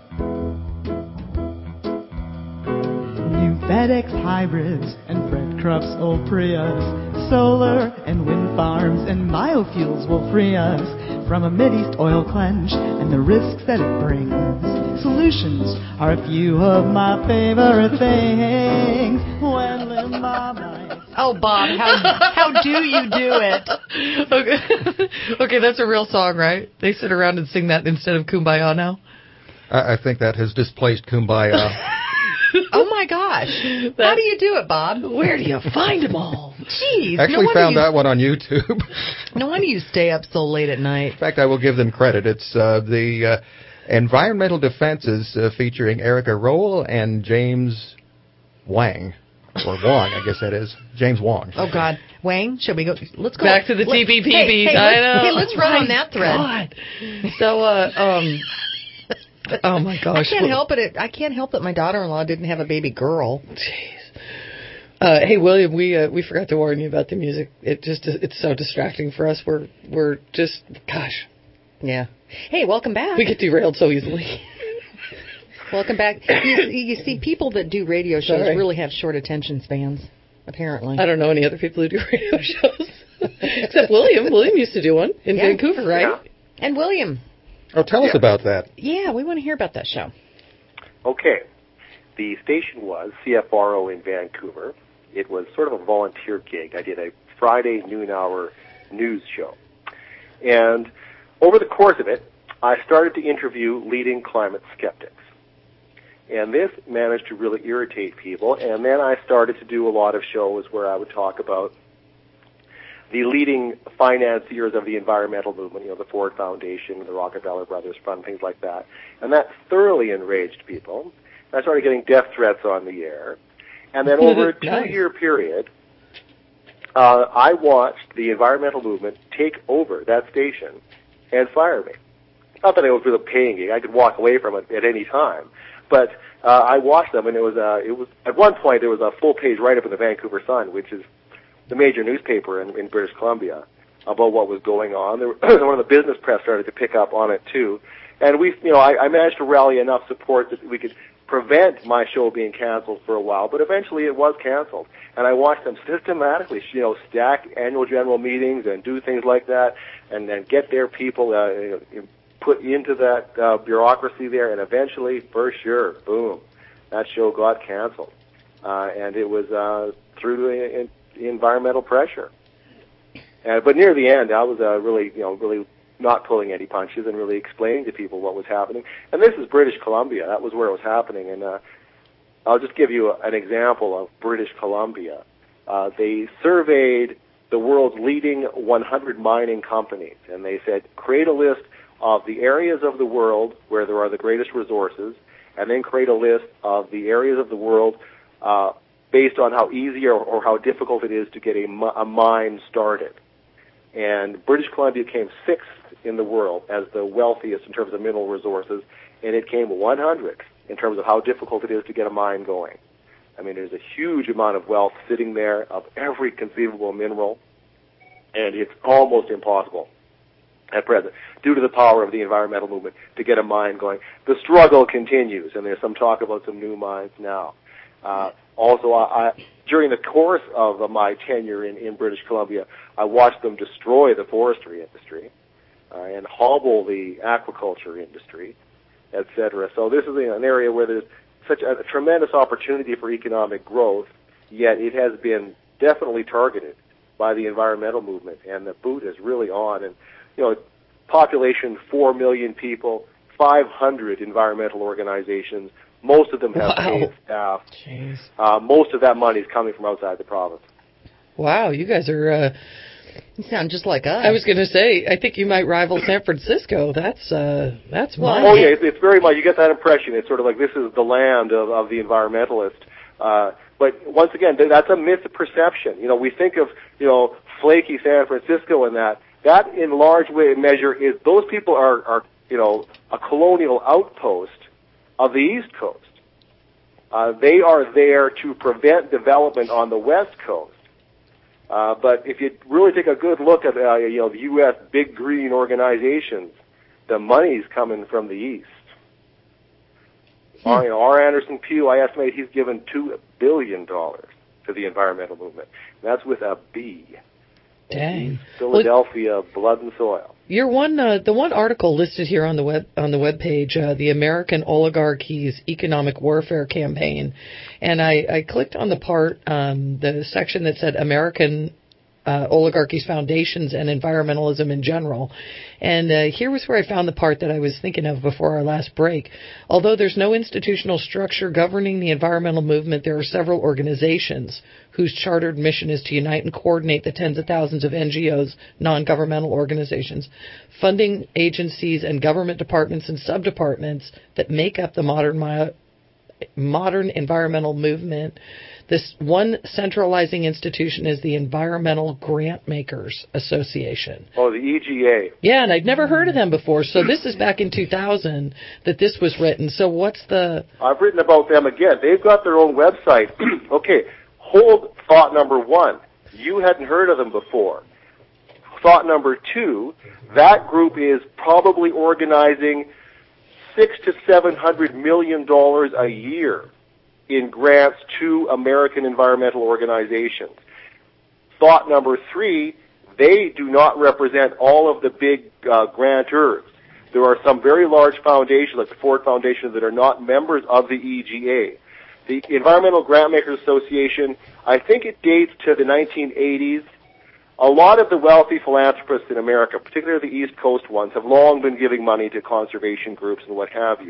New FedEx hybrids and Fred Krupp's old Prius, solar and wind farms and biofuels will free us from a Mideast oil clench and the risks that it brings. Solutions are a few of my favorite things. When live my life. Oh, Bob, how how do you do it? Okay. Okay, that's a real song, right? They sit around and sing that instead of Kumbaya now? I, I think that has displaced Kumbaya. Oh, my gosh. That, how do you do it, Bob? Where do you find them all? Jeez. Actually no found you, that one on YouTube. No wonder you stay up so late at night. In fact, I will give them credit. It's uh, the uh, Environmental Defenses uh, featuring Erica Rowell and James Wang. Or Wong, I guess that is. James Wong. Oh, God. Wang, should we go? Let's go. Back to the T P P Bs. Hey, hey, I know. Hey, let's run oh on that thread. God. So, uh, um... oh my gosh! I can't help it. I can't help that my daughter-in-law didn't have a baby girl. Jeez. Uh, hey William, we uh, we forgot to warn you about the music. It just it's so distracting for us. We're we're just gosh. Yeah. Hey, welcome back. We get derailed so easily. Welcome back. You, you see, people that do radio shows Sorry. really have short attention spans. Apparently. I don't know any other people who do radio shows except William. William used to do one in yeah. Vancouver, right? Yeah. And William. Oh, tell us yeah. about that. Yeah, we want to hear about that show. Okay. The station was C F R O in Vancouver. It was sort of a volunteer gig. I did a Friday noon hour news show. And over the course of it, I started to interview leading climate skeptics. And this managed to really irritate people. And then I started to do a lot of shows where I would talk about the leading financiers of the environmental movement, you know, the Ford Foundation, the Rockefeller Brothers Fund, things like that. And that thoroughly enraged people. I started getting death threats on the air. And then over a two-year nice. period, uh, I watched the environmental movement take over that station and fire me. Not that it was really a paying gig. I could walk away from it at any time. But uh, I watched them, and it was, uh, it was at one point there was a full-page write-up in the Vancouver Sun, which is the major newspaper in, in British Columbia, about what was going on. There, one of the business press started to pick up on it too, and we, you know, I, I managed to rally enough support that we could prevent my show being canceled for a while. But eventually, it was canceled, and I watched them systematically, you know, stack annual general meetings and do things like that, and then get their people uh, you know, put into that uh, bureaucracy there, and eventually, for sure, boom, that show got canceled, uh, and it was uh, through the environmental pressure. Uh, but near the end, I was uh, really, you know, really not pulling any punches and really explaining to people what was happening. And this is British Columbia. That was where it was happening. And uh, I'll just give you an example of British Columbia. Uh, they surveyed the world's leading one hundred mining companies, and they said, create a list of the areas of the world where there are the greatest resources, and then create a list of the areas of the world uh, based on how easy or, or how difficult it is to get a, a mine started. And British Columbia came sixth in the world as the wealthiest in terms of mineral resources, and it came one hundredth in terms of how difficult it is to get a mine going. I mean, there's a huge amount of wealth sitting there of every conceivable mineral, and it's almost impossible at present, due to the power of the environmental movement, to get a mine going. The struggle continues, and there's some talk about some new mines now. Uh, also, I, I, during the course of uh, my tenure in, in British Columbia, I watched them destroy the forestry industry uh, and hobble the aquaculture industry, et cetera. So this is an area where there's such a, a tremendous opportunity for economic growth, yet it has been definitely targeted by the environmental movement, and the boot is really on. And you know, population four million people, five hundred environmental organizations. Most of them have wow. paid staff. Uh, most of that money is coming from outside the province. Wow, you guys are. Uh, you sound just like us. I was going to say, I think you might rival San Francisco. That's uh, that's well, money. Oh yeah, it's, it's very much. You get that impression. It's sort of like this is the land of, of the environmentalist. Uh, but once again, that's a misperception. You know, we think of you know flaky San Francisco and that. That, in large way measure, is those people are, are you know a colonial outpost of the East Coast. Uh, they are there to prevent development on the West Coast. Uh, but if you really take a good look at uh, you know the U S big green organizations, the money's coming from the East. Hmm. Our, you know, R. Anderson Pugh, I estimate he's given two billion dollars to the environmental movement. And that's with a B. Dang. Philadelphia, well, blood and soil. Your one, uh, the one article listed here on the web on the web page, uh, the American Oligarchy's Economic Warfare Campaign, and I, I clicked on the part, um, the section that said American uh, Oligarchy's Foundations and Environmentalism in General, and uh, here was where I found the part that I was thinking of before our last break. Although there's no institutional structure governing the environmental movement, there are several organizations whose chartered mission is to unite and coordinate the tens of thousands of N G Os, non-governmental organizations, funding agencies and government departments and sub-departments that make up the modern modern environmental movement. This one centralizing institution is the Environmental Grant Makers Association. Oh, the E G A. Yeah, and I'd never heard of them before. So this is back in two thousand that this was written. So what's the... I've written about them again. They've got their own website. Okay. Hold thought number one. You hadn't heard of them before. Thought number two, that group is probably organizing six to seven hundred million dollars a year in grants to American environmental organizations. Thought number three, they do not represent all of the big uh, grantors. There are some very large foundations, like the Ford Foundation, that are not members of the E G A. The Environmental Grantmakers Association, I think it dates to the nineteen eighties. A lot of the wealthy philanthropists in America, particularly the East Coast ones, have long been giving money to conservation groups and what have you.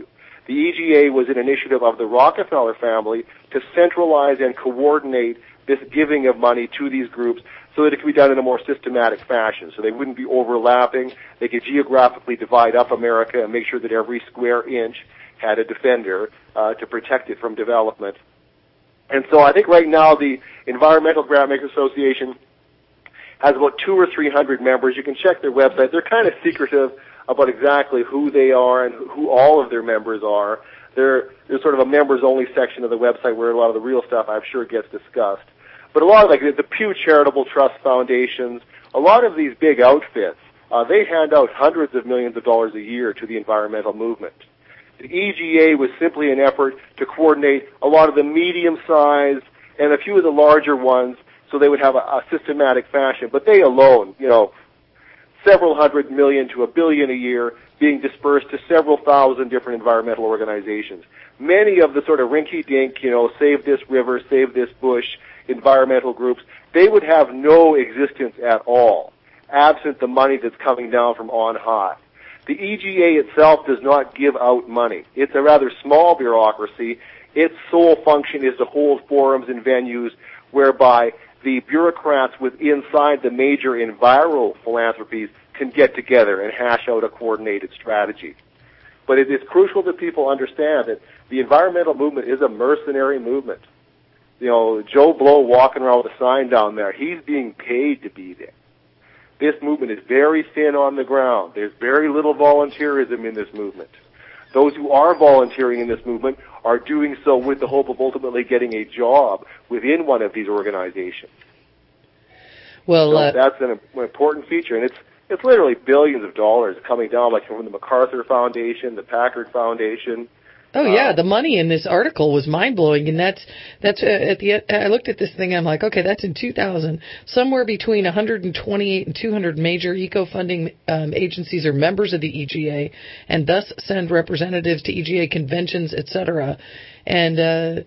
The E G A was an initiative of the Rockefeller family to centralize and coordinate this giving of money to these groups so that it could be done in a more systematic fashion, so they wouldn't be overlapping. They could geographically divide up America and make sure that every square inch had a defender uh, to protect it from development. And so I think right now the Environmental Grantmakers Association has about two or three hundred members. You can check their website. They're kind of secretive about exactly who they are and who all of their members are. There, there's sort of a members-only section of the website where a lot of the real stuff, I'm sure, gets discussed. But a lot of, like, the Pew Charitable Trust Foundations, a lot of these big outfits, uh, they hand out hundreds of millions of dollars a year to the environmental movement. The E G A was simply an effort to coordinate a lot of the medium-sized and a few of the larger ones so they would have a, a systematic fashion. But they alone, you know, several hundred million to a billion a year being dispersed to several thousand different environmental organizations. Many of the sort of rinky-dink, you know, save this river, save this bush environmental groups, they would have no existence at all, absent the money that's coming down from on high. The E G A itself does not give out money. It's a rather small bureaucracy. Its sole function is to hold forums and venues whereby the bureaucrats with inside the major enviro philanthropies can get together and hash out a coordinated strategy. But it is crucial that people understand that the environmental movement is a mercenary movement. You know, Joe Blow walking around with a sign down there, he's being paid to be there. This movement is very thin on the ground. There's very little volunteerism in this movement. Those who are volunteering in this movement are doing so with the hope of ultimately getting a job within one of these organizations. Well, so uh, that's an, an important feature, and it's it's literally billions of dollars coming down, like from the MacArthur Foundation, the Packard Foundation. Oh yeah, the money in this article was mind blowing, and that's that's uh, at the. I looked at this thing. I'm like, okay, that's in two thousand. Somewhere between one hundred twenty-eight and two hundred major eco-funding um, agencies are members of the E G A, and thus send representatives to E G A conventions, et cetera. And uh,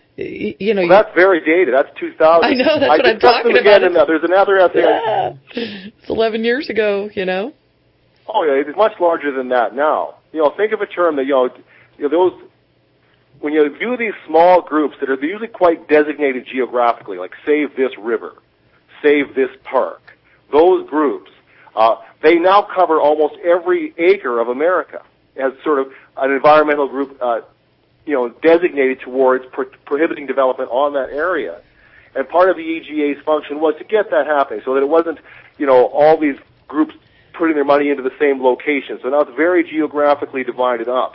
y- you know, well, that's very dated. That's two thousand. I know that's I what I'm talking about. Again, there's another out there. Yeah. It's eleven years ago. You know. Oh yeah, it's much larger than that now. You know, think of a term that you know. You know, those, when you view these small groups that are usually quite designated geographically, like Save This River, Save This Park, those groups, uh, they now cover almost every acre of America as sort of an environmental group, uh, you know, designated towards pro- prohibiting development on that area. And part of the E G A's function was to get that happening so that it wasn't, you know, all these groups putting their money into the same location. So now it's very geographically divided up.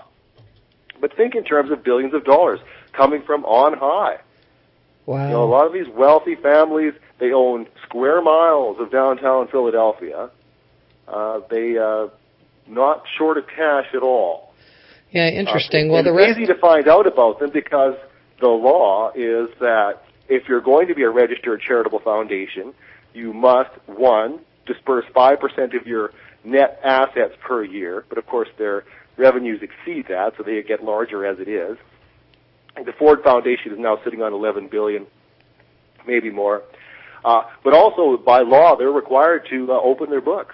But think in terms of billions of dollars coming from on high. Wow. You know, a lot of these wealthy families, they own square miles of downtown Philadelphia. Uh, they uh, not short of cash at all. Yeah, interesting. Uh, well, it's the rest easy to find out about them because the law is that if you're going to be a registered charitable foundation, you must, one, disperse five percent of your net assets per year, but of course they're revenues exceed that, so they get larger as it is. The Ford Foundation is now sitting on eleven billion dollars, maybe more. Uh, but also, by law, they're required to uh, open their books.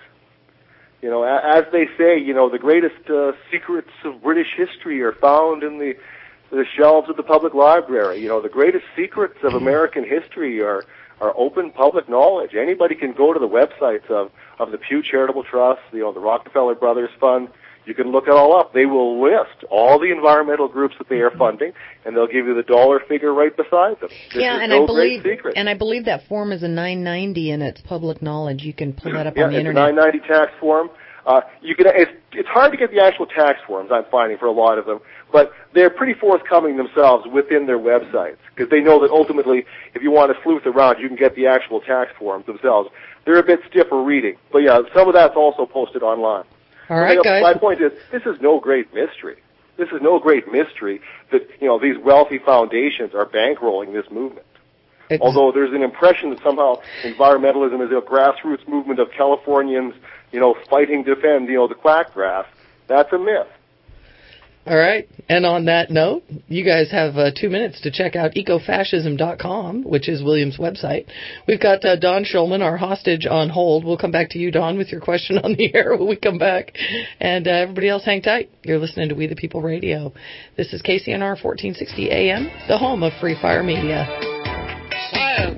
You know, as they say, you know, the greatest uh, secrets of British history are found in the, the shelves of the public library. You know, the greatest secrets of American history are are open public knowledge. Anybody can go to the websites of, of the Pew Charitable Trust, you know, the Rockefeller Brothers Fund. You can look it all up. They will list all the environmental groups that they are funding, and they'll give you the dollar figure right beside them. This yeah, is and no I believe great secret. and I believe that form is a nine ninety, and it's public knowledge. You can pull that up yeah, on the it's internet. a nine ninety tax form. Uh, you can. It's, it's hard to get the actual tax forms. I'm finding for a lot of them, but they're pretty forthcoming themselves within their websites because they know that ultimately, if you want to sleuth around, you can get the actual tax forms themselves. They're a bit stiffer reading, but yeah, some of that's also posted online. All right, so, guys. My point is, this is no great mystery. This is no great mystery that, you know, these wealthy foundations are bankrolling this movement. It's, Although there's an impression that somehow environmentalism is a grassroots movement of Californians, you know, fighting to defend, you know, the quack grass. That's a myth. All right. And on that note, you guys have uh, two minutes to check out ecofascism dot com, which is William's website. We've got uh, Don Schulman, our hostage, on hold. We'll come back to you, Don, with your question on the air when we come back. And uh, everybody else, hang tight. You're listening to We the People Radio. This is K C N R fourteen sixty A M, the home of Free Fire Media. Science.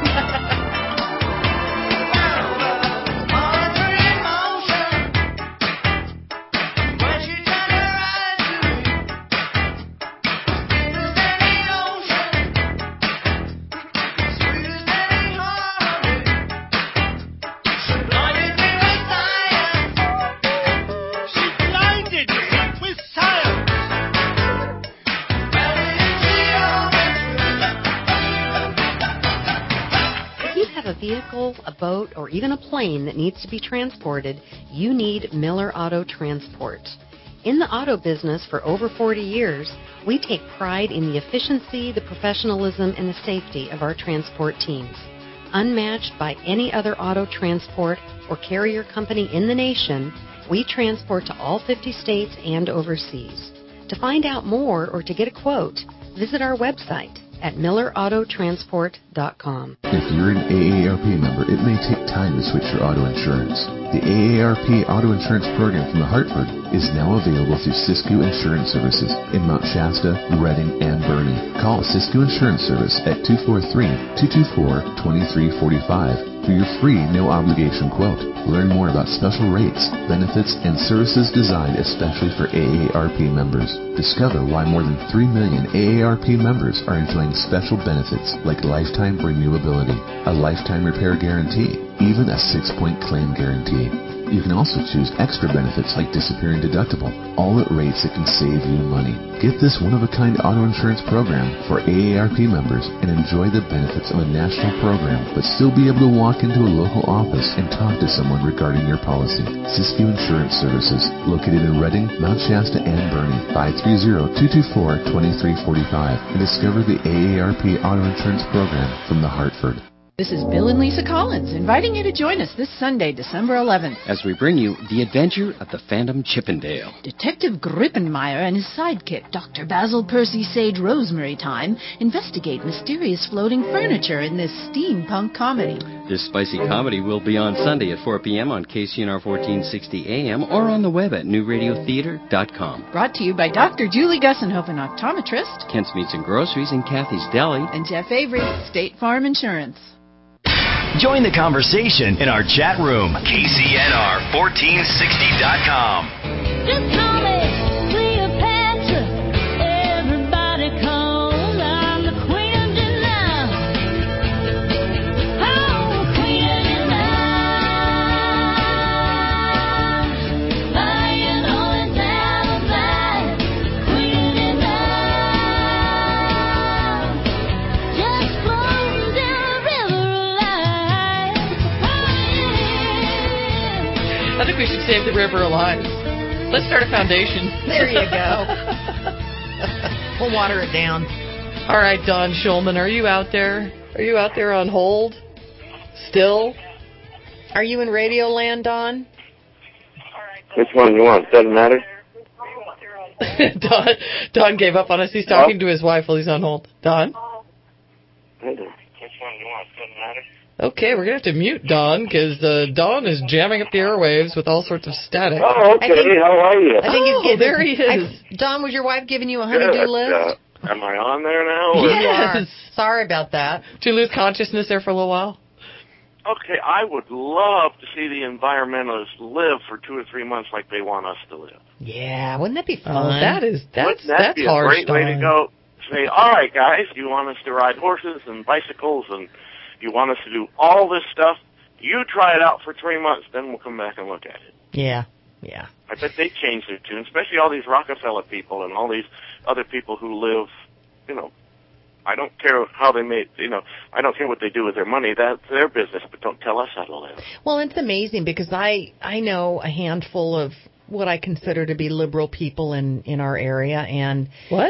Vehicle, a boat, or even a plane that needs to be transported, you need Miller Auto Transport. In the auto business for over forty years, we take pride in the efficiency, the professionalism, and the safety of our transport teams. Unmatched by any other auto transport or carrier company in the nation, we transport to all fifty states and overseas. To find out more or to get a quote, visit our website at miller auto transport dot com. If you're an A A R P member, it may take time to switch your auto insurance. The A A R P Auto Insurance Program from the Hartford is now available through Siskiyou Insurance Services in Mount Shasta, Redding, and Boerne. Call Siskiyou Insurance Service at two four three, two two four, two three four five for your free no-obligation quote. Learn more about special rates, benefits, and services designed especially for A A R P members. Discover why more than three million A A R P members are enjoying special benefits like lifetime renewability, a lifetime repair guarantee, even a six-point claim guarantee. You can also choose extra benefits like disappearing deductible, all at rates that can save you money. Get this one-of-a-kind auto insurance program for A A R P members and enjoy the benefits of a national program, but still be able to walk into a local office and talk to someone regarding your policy. Siskiyou Insurance Services, located in Redding, Mount Shasta, and Boerne, five three zero, two two four, two three four five, and discover the A A R P Auto Insurance Program from the Hartford. This is Bill and Lisa Collins inviting you to join us this Sunday, December eleventh. As we bring you The Adventure of the Phantom Chippendale. Detective Grippenmeyer and his sidekick, Doctor Basil Percy Sage Rosemary Time, investigate mysterious floating furniture in this steampunk comedy. This spicy comedy will be on Sunday at four p.m. on K C N R fourteen sixty A M or on the web at new radio theater dot com. Brought to you by Doctor Julie Gussenhofen, optometrist, Kent's Meats and Groceries and Kathy's Deli, and Jeff Avery, State Farm Insurance. Join the conversation in our chat room, K C N R fourteen sixty dot com. Just call me Cleopatra. Everybody calls. I'm the queen of denial. Oh, queen of denial. Lying on his alibi. Queen of denial. Just floating down a river of life. I think we should save the river alive. Let's start a foundation. There you go. We'll water it down. All right, Don Schulman, are you out there? Are you out there on hold? Still? Are you in Radio Land, Don? Which one you want? Doesn't matter. Don, Don gave up on us. He's talking to his wife while he's on hold. Don? Which one you want? Doesn't matter. Okay, we're going to have to mute Don because uh, Don is jamming up the airwaves with all sorts of static. Oh, okay. Think, How are you? I think oh, he's there he is. I, Don, was your wife giving you a honey-do list? Uh, am I on there now? Or? Yes. Sorry about that. Did you lose consciousness there for a little while? Okay, I would love to see the environmentalists live for two or three months like they want us to live. Yeah, wouldn't that be fun? Oh, that is, that's, wouldn't that that's be hard, a great Don. way to go? Say, all right, guys, you want us to ride horses and bicycles and you want us to do all this stuff? You try it out for three months, then we'll come back and look at it. Yeah, yeah. I bet they changed their tune, especially all these Rockefeller people and all these other people who live, you know, I don't care how they make, you know, I don't care what they do with their money. That's their business, but don't tell us how to live. Well, it's amazing because I, I know a handful of what I consider to be liberal people in, in our area. And what?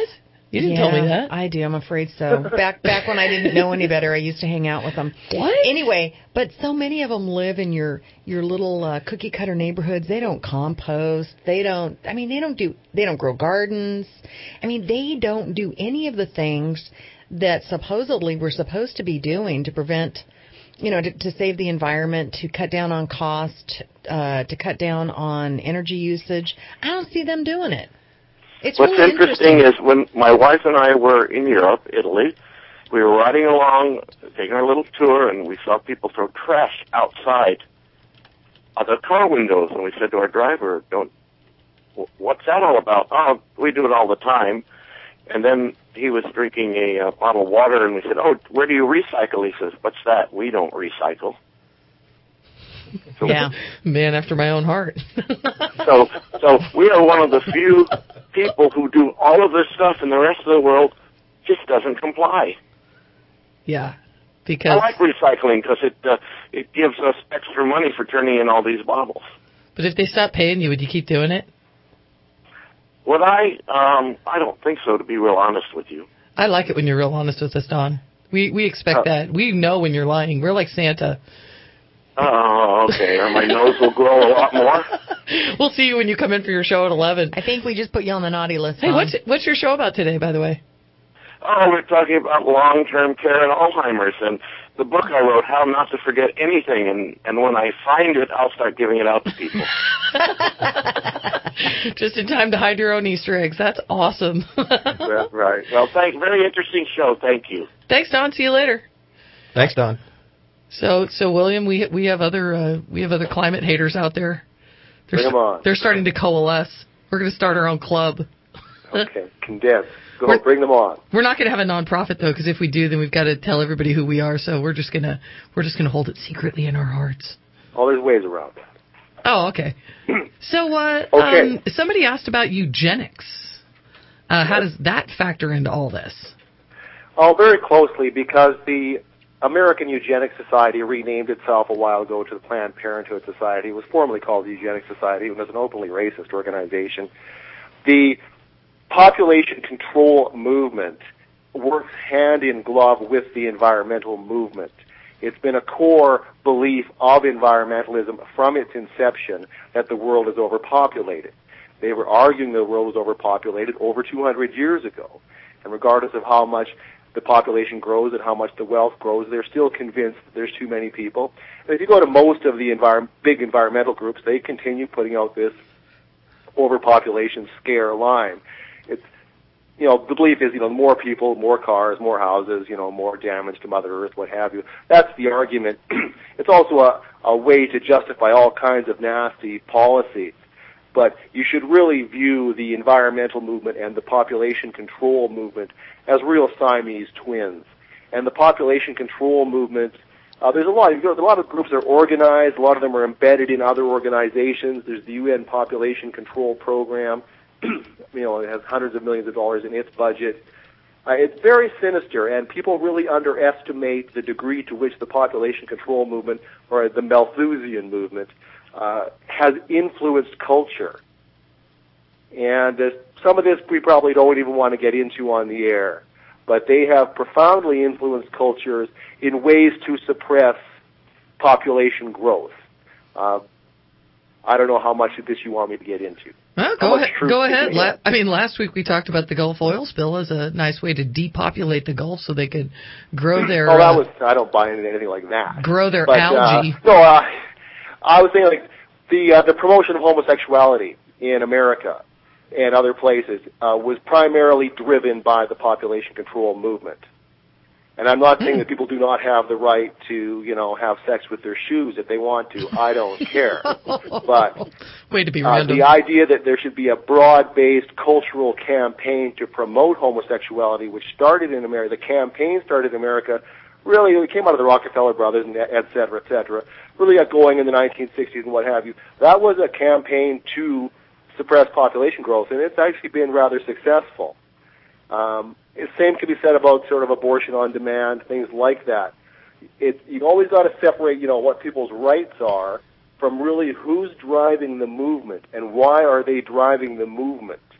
You didn't yeah, tell me that. I do. I'm afraid so. Back back when I didn't know any better, I used to hang out with them. What? Anyway, but so many of them live in your your little uh, cookie cutter neighborhoods. They don't compost. They don't. I mean, they don't do. They don't grow gardens. I mean, they don't do any of the things that supposedly we're supposed to be doing to prevent, you know, to, to save the environment, to cut down on cost, uh, to cut down on energy usage. I don't see them doing it. It's What's really interesting, interesting is when my wife and I were in Europe, Italy, we were riding along, taking our little tour, and we saw people throw trash outside of the car windows. And we said to our driver, "Don't, what's that all about?" "Oh, we do it all the time." And then he was drinking a uh, bottle of water, and we said, "Oh, where do you recycle?" He says, "What's that? We don't recycle." So, yeah, man after my own heart. so, so we are one of the few people who do all of this stuff, and the rest of the world just doesn't comply. Yeah, because I like recycling because it uh, it gives us extra money for turning in all these bottles. But if they stopped paying you, would you keep doing it? Would I? Um, I don't think so. To be real honest with you, I like it when you're real honest with us, Don. We we expect uh, that. We know when you're lying. We're like Santa. Oh, okay. Or my nose will grow a lot more. We'll see you when you come in for your show at eleven. I think we just put you on the naughty list. Hey, Tom. what's what's your show about today, by the way? Oh, we're talking about long-term care and Alzheimer's, and the book I wrote, How Not to Forget Anything, and, and when I find it, I'll start giving it out to people. Just in time to hide your own Easter eggs. That's awesome. That's right. Well, thank very interesting show. Thank you. Thanks, Don. See you later. Thanks, Don. So, so William, we we have other uh, we have other climate haters out there. They're, Bring them on. They're starting to coalesce. We're going to start our own club. Okay, condense. Go, we're, bring them on. We're not going to have a nonprofit though, because if we do, then we've got to tell everybody who we are. So we're just gonna we're just gonna hold it secretly in our hearts. Oh, there's ways around that. Oh, okay. So, uh, okay. Um, somebody asked about eugenics. Uh, how does that factor into all this? Oh, very closely, because the American Eugenics Society renamed itself a while ago to the Planned Parenthood Society. It was formerly called the Eugenics Society. It was an openly racist organization. The population control movement works hand in glove with the environmental movement. It's been a core belief of environmentalism from its inception that the world is overpopulated. They were arguing the world was overpopulated over two hundred years ago. And regardless of how much the population grows and how much the wealth grows, they're still convinced that there's too many people. And if you go to most of the envir- big environmental groups, they continue putting out this overpopulation scare line. It's, you know, the belief is, you know, more people, more cars, more houses, you know, more damage to Mother Earth, what have you. That's the argument. It's also a, a way to justify all kinds of nasty policies. But you should really view the environmental movement and the population control movement as real Siamese twins. And the population control movement, uh, there's a lot, you know, a lot of groups are organized, a lot of them are embedded in other organizations. There's the U N Population Control Program, you know, it has hundreds of millions of dollars in its budget. Uh, it's very sinister, and people really underestimate the degree to which the population control movement, or the Malthusian movement, uh, has influenced culture. And uh, some of this we probably don't even want to get into on the air, but they have profoundly influenced cultures in ways to suppress population growth. Uh, I don't know how much of this you want me to get into. Well, go ahead. Go ahead. La- I mean, last week we talked about the Gulf oil spill as a nice way to depopulate the Gulf so they could grow their. Oh, that uh, was. I don't buy into anything like that. Grow their but, algae. Uh, no, uh, I was saying like the uh, the promotion of homosexuality in America and other places uh, was primarily driven by the population control movement. And I'm not saying that people do not have the right to, you know, have sex with their shoes if they want to. I don't care. But way to be uh, random. the idea that there should be a broad-based cultural campaign to promote homosexuality, which started in America, the campaign started in America, really it came out of the Rockefeller brothers and et cetera, et cetera, really got going in the nineteen sixties and what have you. That was a campaign to suppress population growth, and it's actually been rather successful. Um, the same can be said about sort of abortion on demand, things like that. It, you've always got to separate, you know, what people's rights are from really who's driving the movement and why are they driving the movement.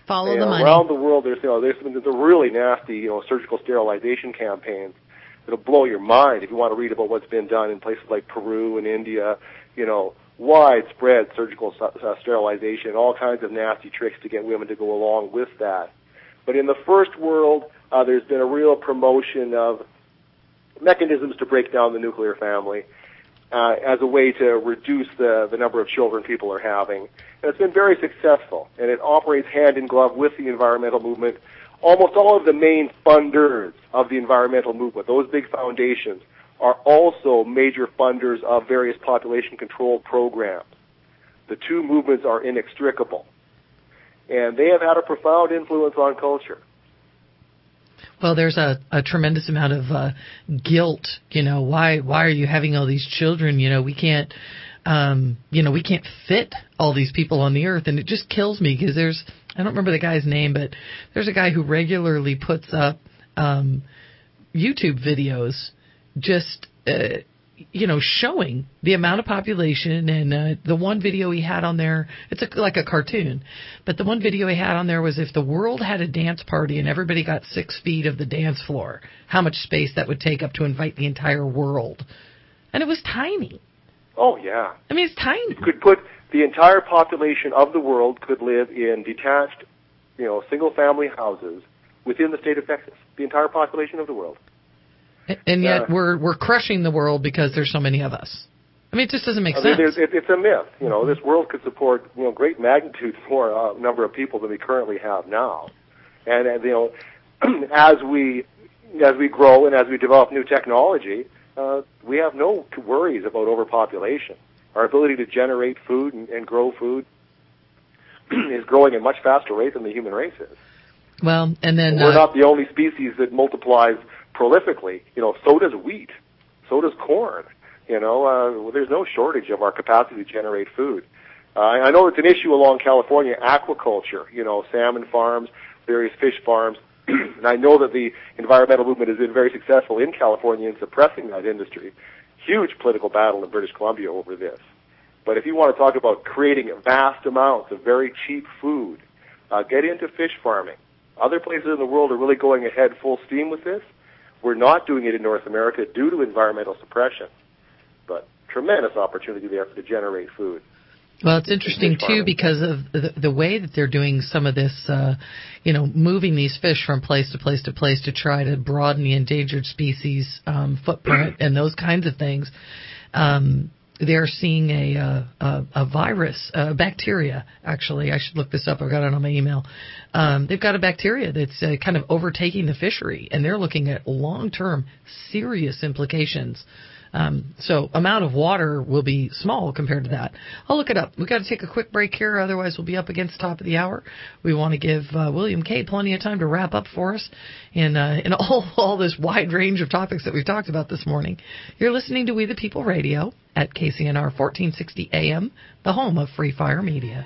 Follow you the know, money. Around the world, there's you know there's some there's a really nasty you know surgical sterilization campaigns that'll blow your mind if you want to read about what's been done in places like Peru and India. You know, widespread surgical uh, sterilization, all kinds of nasty tricks to get women to go along with that. But in the first world, uh, there's been a real promotion of mechanisms to break down the nuclear family uh, as a way to reduce the, the number of children people are having. And it's been very successful, and it operates hand in glove with the environmental movement. Almost all of the main funders of the environmental movement, those big foundations, are also major funders of various population control programs. The two movements are inextricable, and they have had a profound influence on culture. Well, there's a, a tremendous amount of uh, guilt. You know, why why are you having all these children? You know, we can't, um, you know, we can't fit all these people on the earth, and it just kills me because there's, I don't remember the guy's name, but there's a guy who regularly puts up um, YouTube videos, just uh, you know, showing the amount of population. And uh, the one video he had on there, it's a, like a cartoon, but the one video he had on there was if the world had a dance party and everybody got six feet of the dance floor, how much space that would take up to invite the entire world. And it was tiny. Oh, yeah. I mean, it's tiny. You could put the entire population of the world could live in detached, you know, single-family houses within the state of Texas. The entire population of the world. And yet uh, we're we're crushing the world because there's so many of us. I mean, it just doesn't make I sense. mean, it, it's a myth. You know, this world could support you know great magnitude more uh, number of people than we currently have now, and, and you know, as we as we grow and as we develop new technology, uh, we have no worries about overpopulation. Our ability to generate food and, and grow food is growing at a much faster rate than the human race is. Well, and then and we're uh, not the only species that multiplies prolifically. You know, so does wheat, so does corn. You know, uh, there's no shortage of our capacity to generate food. Uh, I know it's an issue along California, aquaculture, you know, salmon farms, various fish farms. And I know that the environmental movement has been very successful in California in suppressing that industry. Huge political battle in British Columbia over this. But if you want to talk about creating vast amounts of very cheap food, uh, get into fish farming. Other places in the world are really going ahead full steam with this. We're not doing it in North America due to environmental suppression. But tremendous opportunity there to generate food. Well, it's interesting, too, because of the, the way that they're doing some of this, uh, you know, moving these fish from place to place to place to try to broaden the endangered species um, footprint and those kinds of things. Um, they're seeing a, uh, a, a virus, a bacteria, actually. I should look this up. I've got it on my email. Um, they've got a bacteria that's uh, kind of overtaking the fishery, and they're looking at long-term serious implications. Um, so amount of water will be small compared to that. I'll look it up. We've got to take a quick break here, otherwise we'll be up against the top of the hour. We want to give uh, William Kay plenty of time to wrap up for us in, uh, in all, all this wide range of topics that we've talked about this morning. You're listening to We the People Radio at K C N R fourteen sixty A M, the home of Free Fire Media.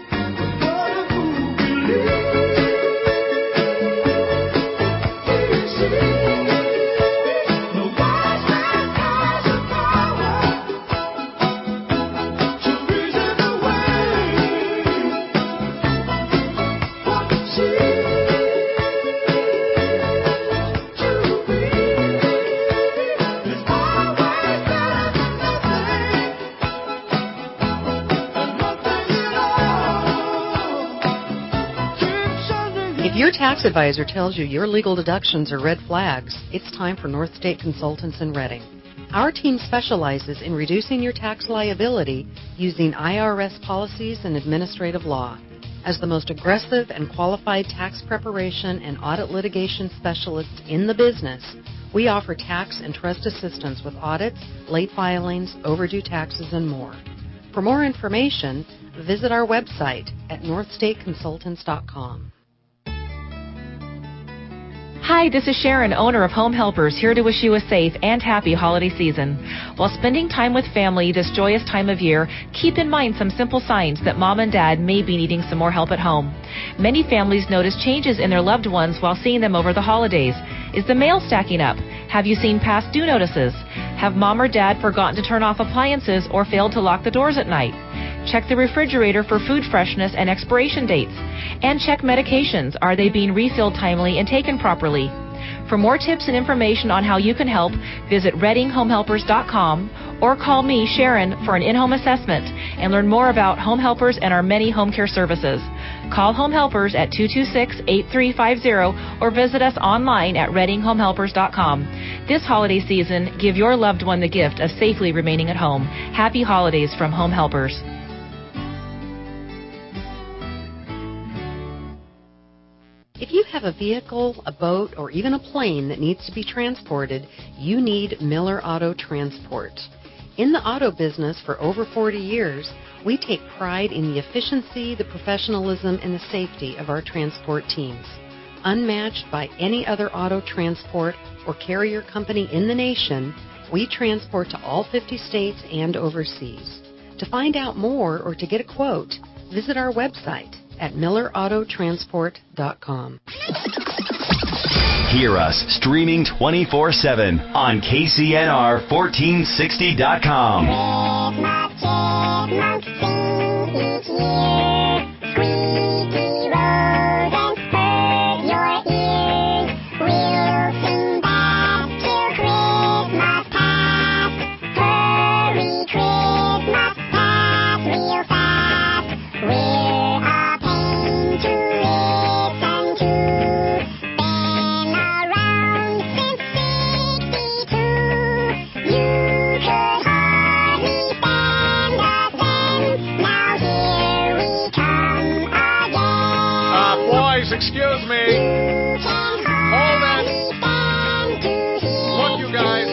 If your tax advisor tells you your legal deductions are red flags, it's time for North State Consultants in Reading. Our team specializes in reducing your tax liability using I R S policies and administrative law. As the most aggressive and qualified tax preparation and audit litigation specialists in the business, we offer tax and trust assistance with audits, late filings, overdue taxes, and more. For more information, visit our website at north state consultants dot com. Hi, this is Sharon, owner of Home Helpers, here to wish you a safe and happy holiday season. While spending time with family this joyous time of year, keep in mind some simple signs that mom and dad may be needing some more help at home. Many families notice changes in their loved ones while seeing them over the holidays. Is the mail stacking up? Have you seen past due notices? Have mom or dad forgotten to turn off appliances or failed to lock the doors at night? Check the refrigerator for food freshness and expiration dates. And check medications. Are they being refilled timely and taken properly? For more tips and information on how you can help, visit reading home helpers dot com or call me, Sharon, for an in-home assessment and learn more about Home Helpers and our many home care services. Call Home Helpers at two two six, eight three five zero or visit us online at reading home helpers dot com. This holiday season, give your loved one the gift of safely remaining at home. Happy holidays from Home Helpers. If you have a vehicle, a boat, or even a plane that needs to be transported, you need Miller Auto Transport. In the auto business for over forty years, we take pride in the efficiency, the professionalism, and the safety of our transport teams. Unmatched by any other auto transport or carrier company in the nation, we transport to all fifty states and overseas. To find out more or to get a quote, visit our website at miller auto transport dot com. Hear us streaming twenty-four seven on K C N R fourteen sixty dot com. Excuse me. Hold it. Look, you guys.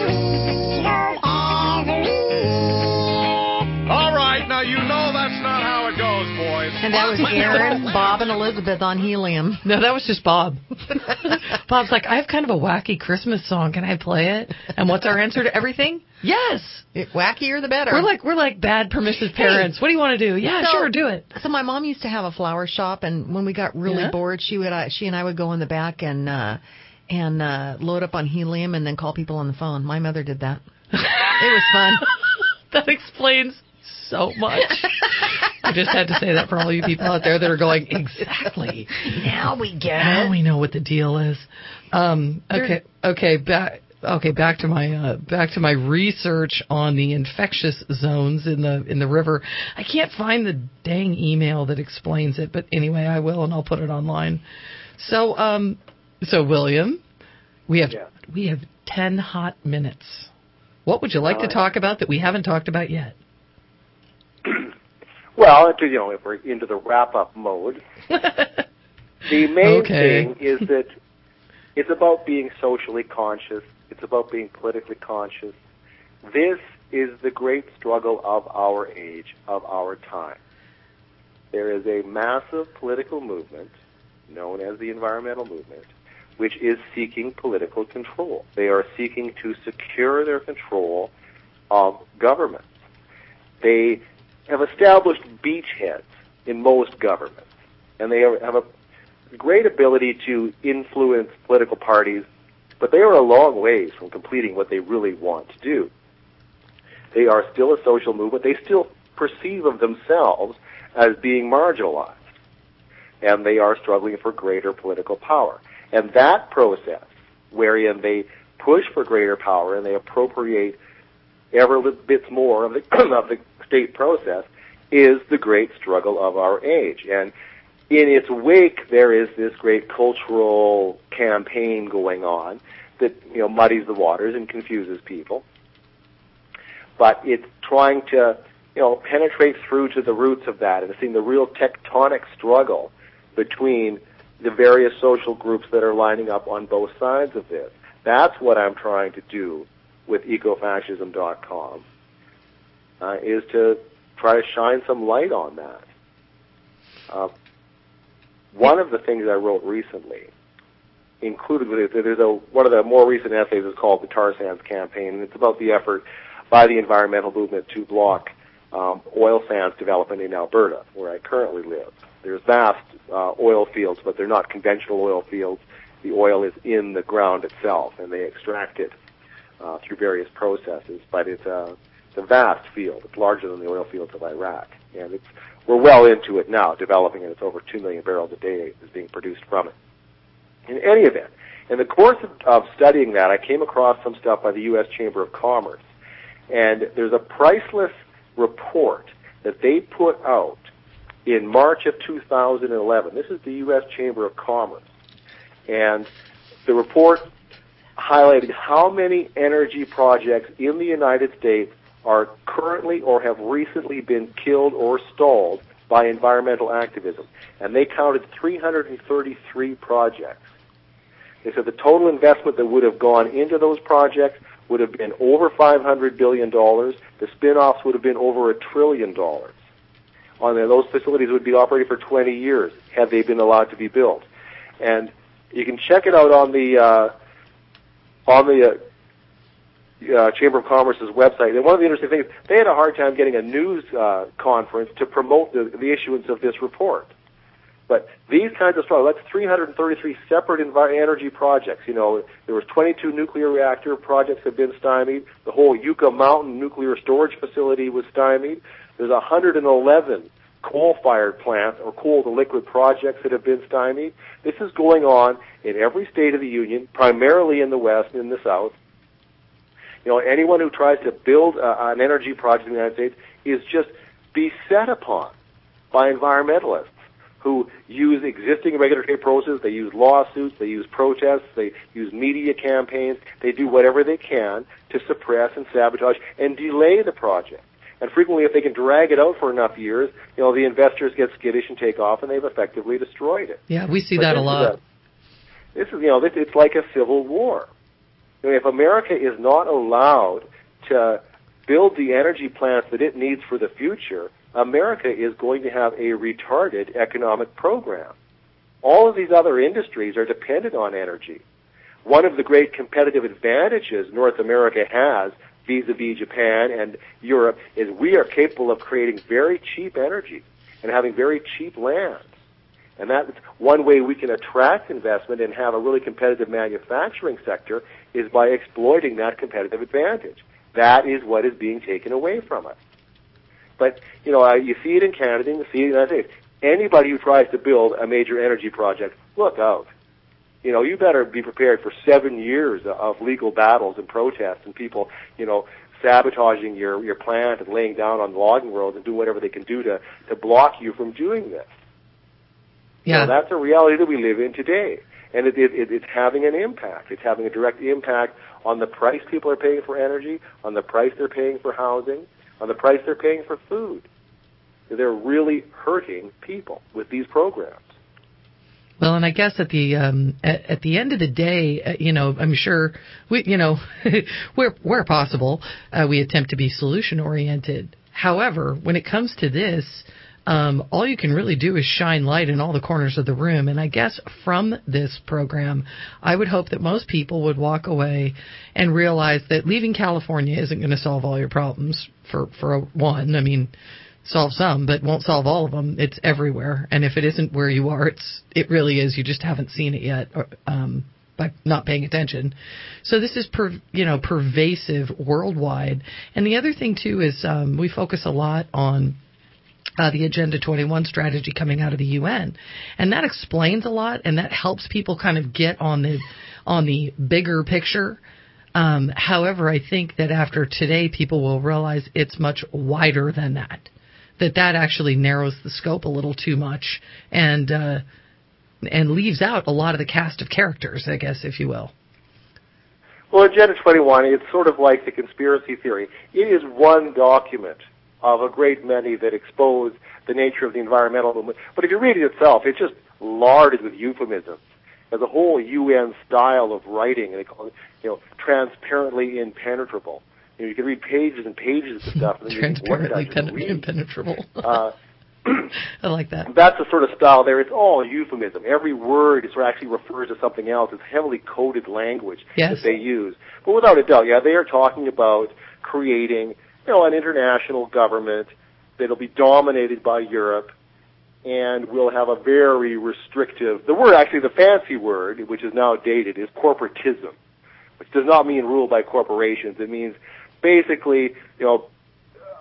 All right, now you know that's not how it goes, boys. And that was Aaron, Bob, and Elizabeth on helium. No, that was just Bob. Bob's like, I have kind of a wacky Christmas song. Can I play it? And what's our answer to everything? Yes. It, wackier the better. We're like we're like bad permissive parents. Hey, what do you want to do? Yeah, so, sure, do it. So my mom used to have a flower shop, and when we got really yeah. bored, she would uh, she and I would go in the back and uh, and uh, load up on helium and then call people on the phone. My mother did that. It was fun. That explains so much. I just had to say that for all you people out there that are going, exactly. Now we get now it. Now we know what the deal is. Um, okay, okay, back. Okay, back to my uh, back to my research on the infectious zones in the in the river. I can't find the dang email that explains it, but anyway, I will, and I'll put it online. So, um, so William, we have yeah. we have ten hot minutes. What would you like uh, to talk about that we haven't talked about yet? Well, you know, if we're into the wrap-up mode, the main okay. thing is that it's about being socially conscious. It's about being politically conscious. This is the great struggle of our age, of our time. There is a massive political movement, known as the environmental movement, which is seeking political control. They are seeking to secure their control of governments. They have established beachheads in most governments, and they have a great ability to influence political parties, but they are a long ways from completing what they really want to do. They are still a social movement. They still perceive of themselves as being marginalized, and they are struggling for greater political power. And that process, wherein they push for greater power and they appropriate ever bits more of the, of the state process, is the great struggle of our age. And in its wake, there is this great cultural campaign going on that, you know, muddies the waters and confuses people. But it's trying to, you know, penetrate through to the roots of that and seeing the real tectonic struggle between the various social groups that are lining up on both sides of this. That's what I'm trying to do with ecofascism dot com, uh, is to try to shine some light on that. Uh, one of the things I wrote recently included with it, there's a, one of the more recent essays is called the Tar Sands Campaign, and it's about the effort by the environmental movement to block um, oil sands development in Alberta, where I currently live. There's vast uh, oil fields, but they're not conventional oil fields. The oil is in the ground itself, and they extract it uh, through various processes. But it's a It's a vast field. It's larger than the oil fields of Iraq. And it's, we're well into it now, developing it. It's over two million barrels a day is being produced from it. In any event, in the course of, of studying that, I came across some stuff by the U S Chamber of Commerce. And there's a priceless report that they put out in March of two thousand eleven. This is the U S Chamber of Commerce. And the report highlighted how many energy projects in the United States are currently or have recently been killed or stalled by environmental activism. And they counted three hundred thirty-three projects. They said the total investment that would have gone into those projects would have been over five hundred billion dollars. The spin-offs would have been over a trillion dollars. On there, those facilities would be operating for twenty years had they been allowed to be built. And you can check it out on the uh, on the uh, uh, Chamber of Commerce's website. And one of the interesting things, they had a hard time getting a news uh, conference to promote the, the issuance of this report. But these kinds of struggles, that's three hundred thirty-three separate envi- energy projects. You know, there was twenty-two nuclear reactor projects that have been stymied. The whole Yucca Mountain nuclear storage facility was stymied. There's one hundred eleven coal-fired plants or coal-to-liquid projects that have been stymied. This is going on in every state of the Union, primarily in the West and in the South. You know, anyone who tries to build uh, an energy project in the United States is just beset upon by environmentalists who use existing regulatory processes, they use lawsuits, they use protests, they use media campaigns, they do whatever they can to suppress and sabotage and delay the project. And frequently, if they can drag it out for enough years, you know, the investors get skittish and take off, and they've effectively destroyed it. Yeah, we see but that a lot. A, this is, you know, this, it's like a civil war. I mean, if America is not allowed to build the energy plants that it needs for the future, America is going to have a retarded economic program. All of these other industries are dependent on energy. One of the great competitive advantages North America has vis-a-vis Japan and Europe is we are capable of creating very cheap energy and having very cheap land. And that's one way we can attract investment and have a really competitive manufacturing sector is by exploiting that competitive advantage. That is what is being taken away from us. But, you know, uh, you see it in Canada and you see it in the United States. Anybody who tries to build a major energy project, look out. You know, you better be prepared for seven years of legal battles and protests and people, you know, sabotaging your, your plant and laying down on logging roads and doing whatever they can do to, to block you from doing this. Yeah. You know, that's a reality that we live in today. And it, it, it, it's having an impact. It's having a direct impact on the price people are paying for energy, on the price they're paying for housing, on the price they're paying for food. They're really hurting people with these programs. Well, and I guess at the um, at, at the end of the day, uh, you know, I'm sure we, you know, where where possible, uh, we attempt to be solution oriented. However, when it comes to this, um, all you can really do is shine light in all the corners of the room. And I guess from this program, I would hope that most people would walk away and realize that leaving California isn't going to solve all your problems. For for a, one, I mean. Solve some, but won't solve all of them. It's everywhere, and if it isn't where you are, it's it really is. You just haven't seen it yet, or, um, by not paying attention. So this is per, you know pervasive worldwide. And the other thing too is um, we focus a lot on uh, the Agenda twenty-one strategy coming out of the U N, and that explains a lot, and that helps people kind of get on the on the bigger picture. Um, however, I think that after today, people will realize it's much wider than that. That that actually narrows the scope a little too much and uh, and leaves out a lot of the cast of characters, I guess, if you will. Well, Agenda twenty-one, it's sort of like the conspiracy theory. It is one document of a great many that expose the nature of the environmental movement. But if you read it itself, it's just larded with euphemisms. There's a whole U N style of writing, and they call it, you know, transparently impenetrable. You know, you can read pages and pages of stuff. And then Transparently you think, pen- impenetrable. uh, I like that. That's the sort of style there. It's all euphemism. Every word is actually refers to something else. It's heavily coded language yes. that they use. But without a doubt, yeah, they are talking about creating, you know, an international government that'll be dominated by Europe and will have a very restrictive, the word, actually the fancy word, which is now dated, is corporatism, which does not mean rule by corporations. It means basically, you know,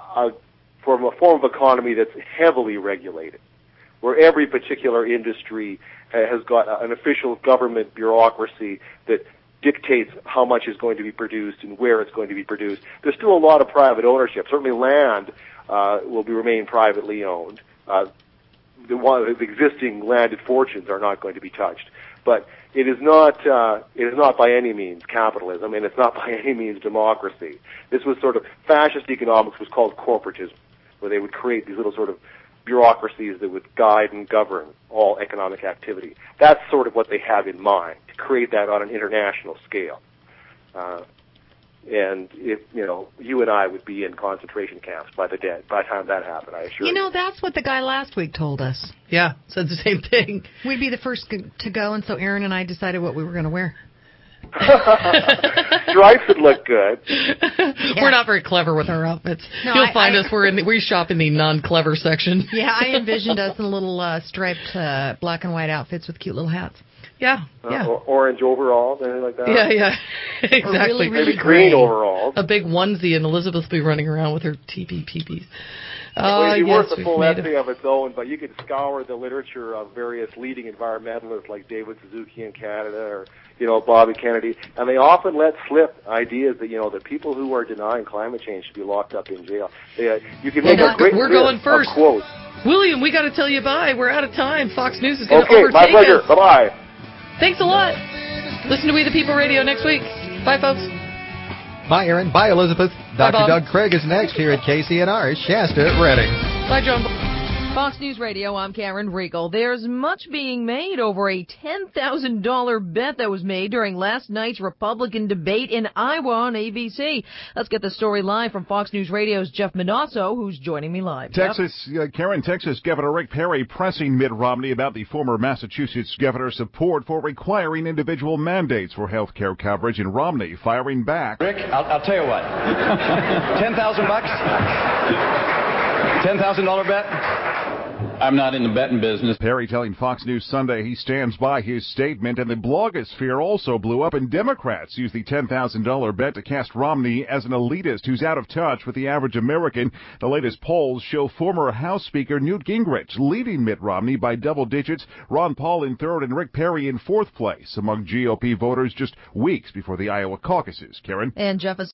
a from a form of economy that's heavily regulated, where every particular industry has got an official government bureaucracy that dictates how much is going to be produced and where it's going to be produced. There's still a lot of private ownership. Certainly land uh, will be remain privately owned. Uh, the, one, the existing landed fortunes are not going to be touched. But it is not uh, it is not by any means capitalism, and it's not by any means democracy. This was sort of fascist economics was called corporatism, where they would create these little sort of bureaucracies that would guide and govern all economic activity. That's sort of what they have in mind, to create that on an international scale. Uh, and if, you know, you and I would be in concentration camps by the day, by the time that happened, I assure you. You know, that's what the guy last week told us. Yeah, said the same thing. We'd be the first to go, and so Aaron and I decided what we were going to wear. Stripes would look good. Yeah. We're not very clever with our outfits. No, You'll I, find I, us. We're in. The, we shop in the non-clever section. Yeah, I envisioned us in little uh, striped uh, black and white outfits with cute little hats. Yeah, uh, yeah. Or orange overalls, anything like that. Yeah, yeah, exactly. Or really, really Maybe green overalls. A big onesie, and Elizabeth will be running around with her teepee peepees. Well, Oh, it'd be yes, worth a we've full made essay a- of its own, but you could scour the literature of various leading environmentalists like David Suzuki in Canada, or you know Bobby Kennedy, and they often let slip ideas that you know that people who are denying climate change should be locked up in jail. They, uh, you can Well, make a great we're list going first. of quotes. William, we got to tell you bye. We're out of time. Fox News is going to Okay, overtake my pleasure. us. Bye bye. Thanks a lot. Listen to We the People Radio next week. Bye, folks. Bye, Aaron. Bye, Elizabeth. Bye, Doctor Bob. Doug Craig is next here at K C N R Shasta at Reading. Bye, John. Fox News Radio, I'm Karen Riegel. There's much being made over a ten thousand dollars bet that was made during last night's Republican debate in Iowa on A B C. Let's get the story live from Fox News Radio's Jeff Manasso, who's joining me live. Texas, uh, Karen, Texas Governor Rick Perry pressing Mitt Romney about the former Massachusetts governor's support for requiring individual mandates for health care coverage, and Romney firing back. Rick, I'll, I'll tell you what. ten thousand bucks? ten thousand dollars bet? I'm not in the betting business. Perry telling Fox News Sunday he stands by his statement, and the blogosphere also blew up, and Democrats used the ten thousand dollars bet to cast Romney as an elitist who's out of touch with the average American. The latest polls show former House Speaker Newt Gingrich leading Mitt Romney by double digits, Ron Paul in third, and Rick Perry in fourth place among G O P voters just weeks before the Iowa caucuses. Karen? And Jeff is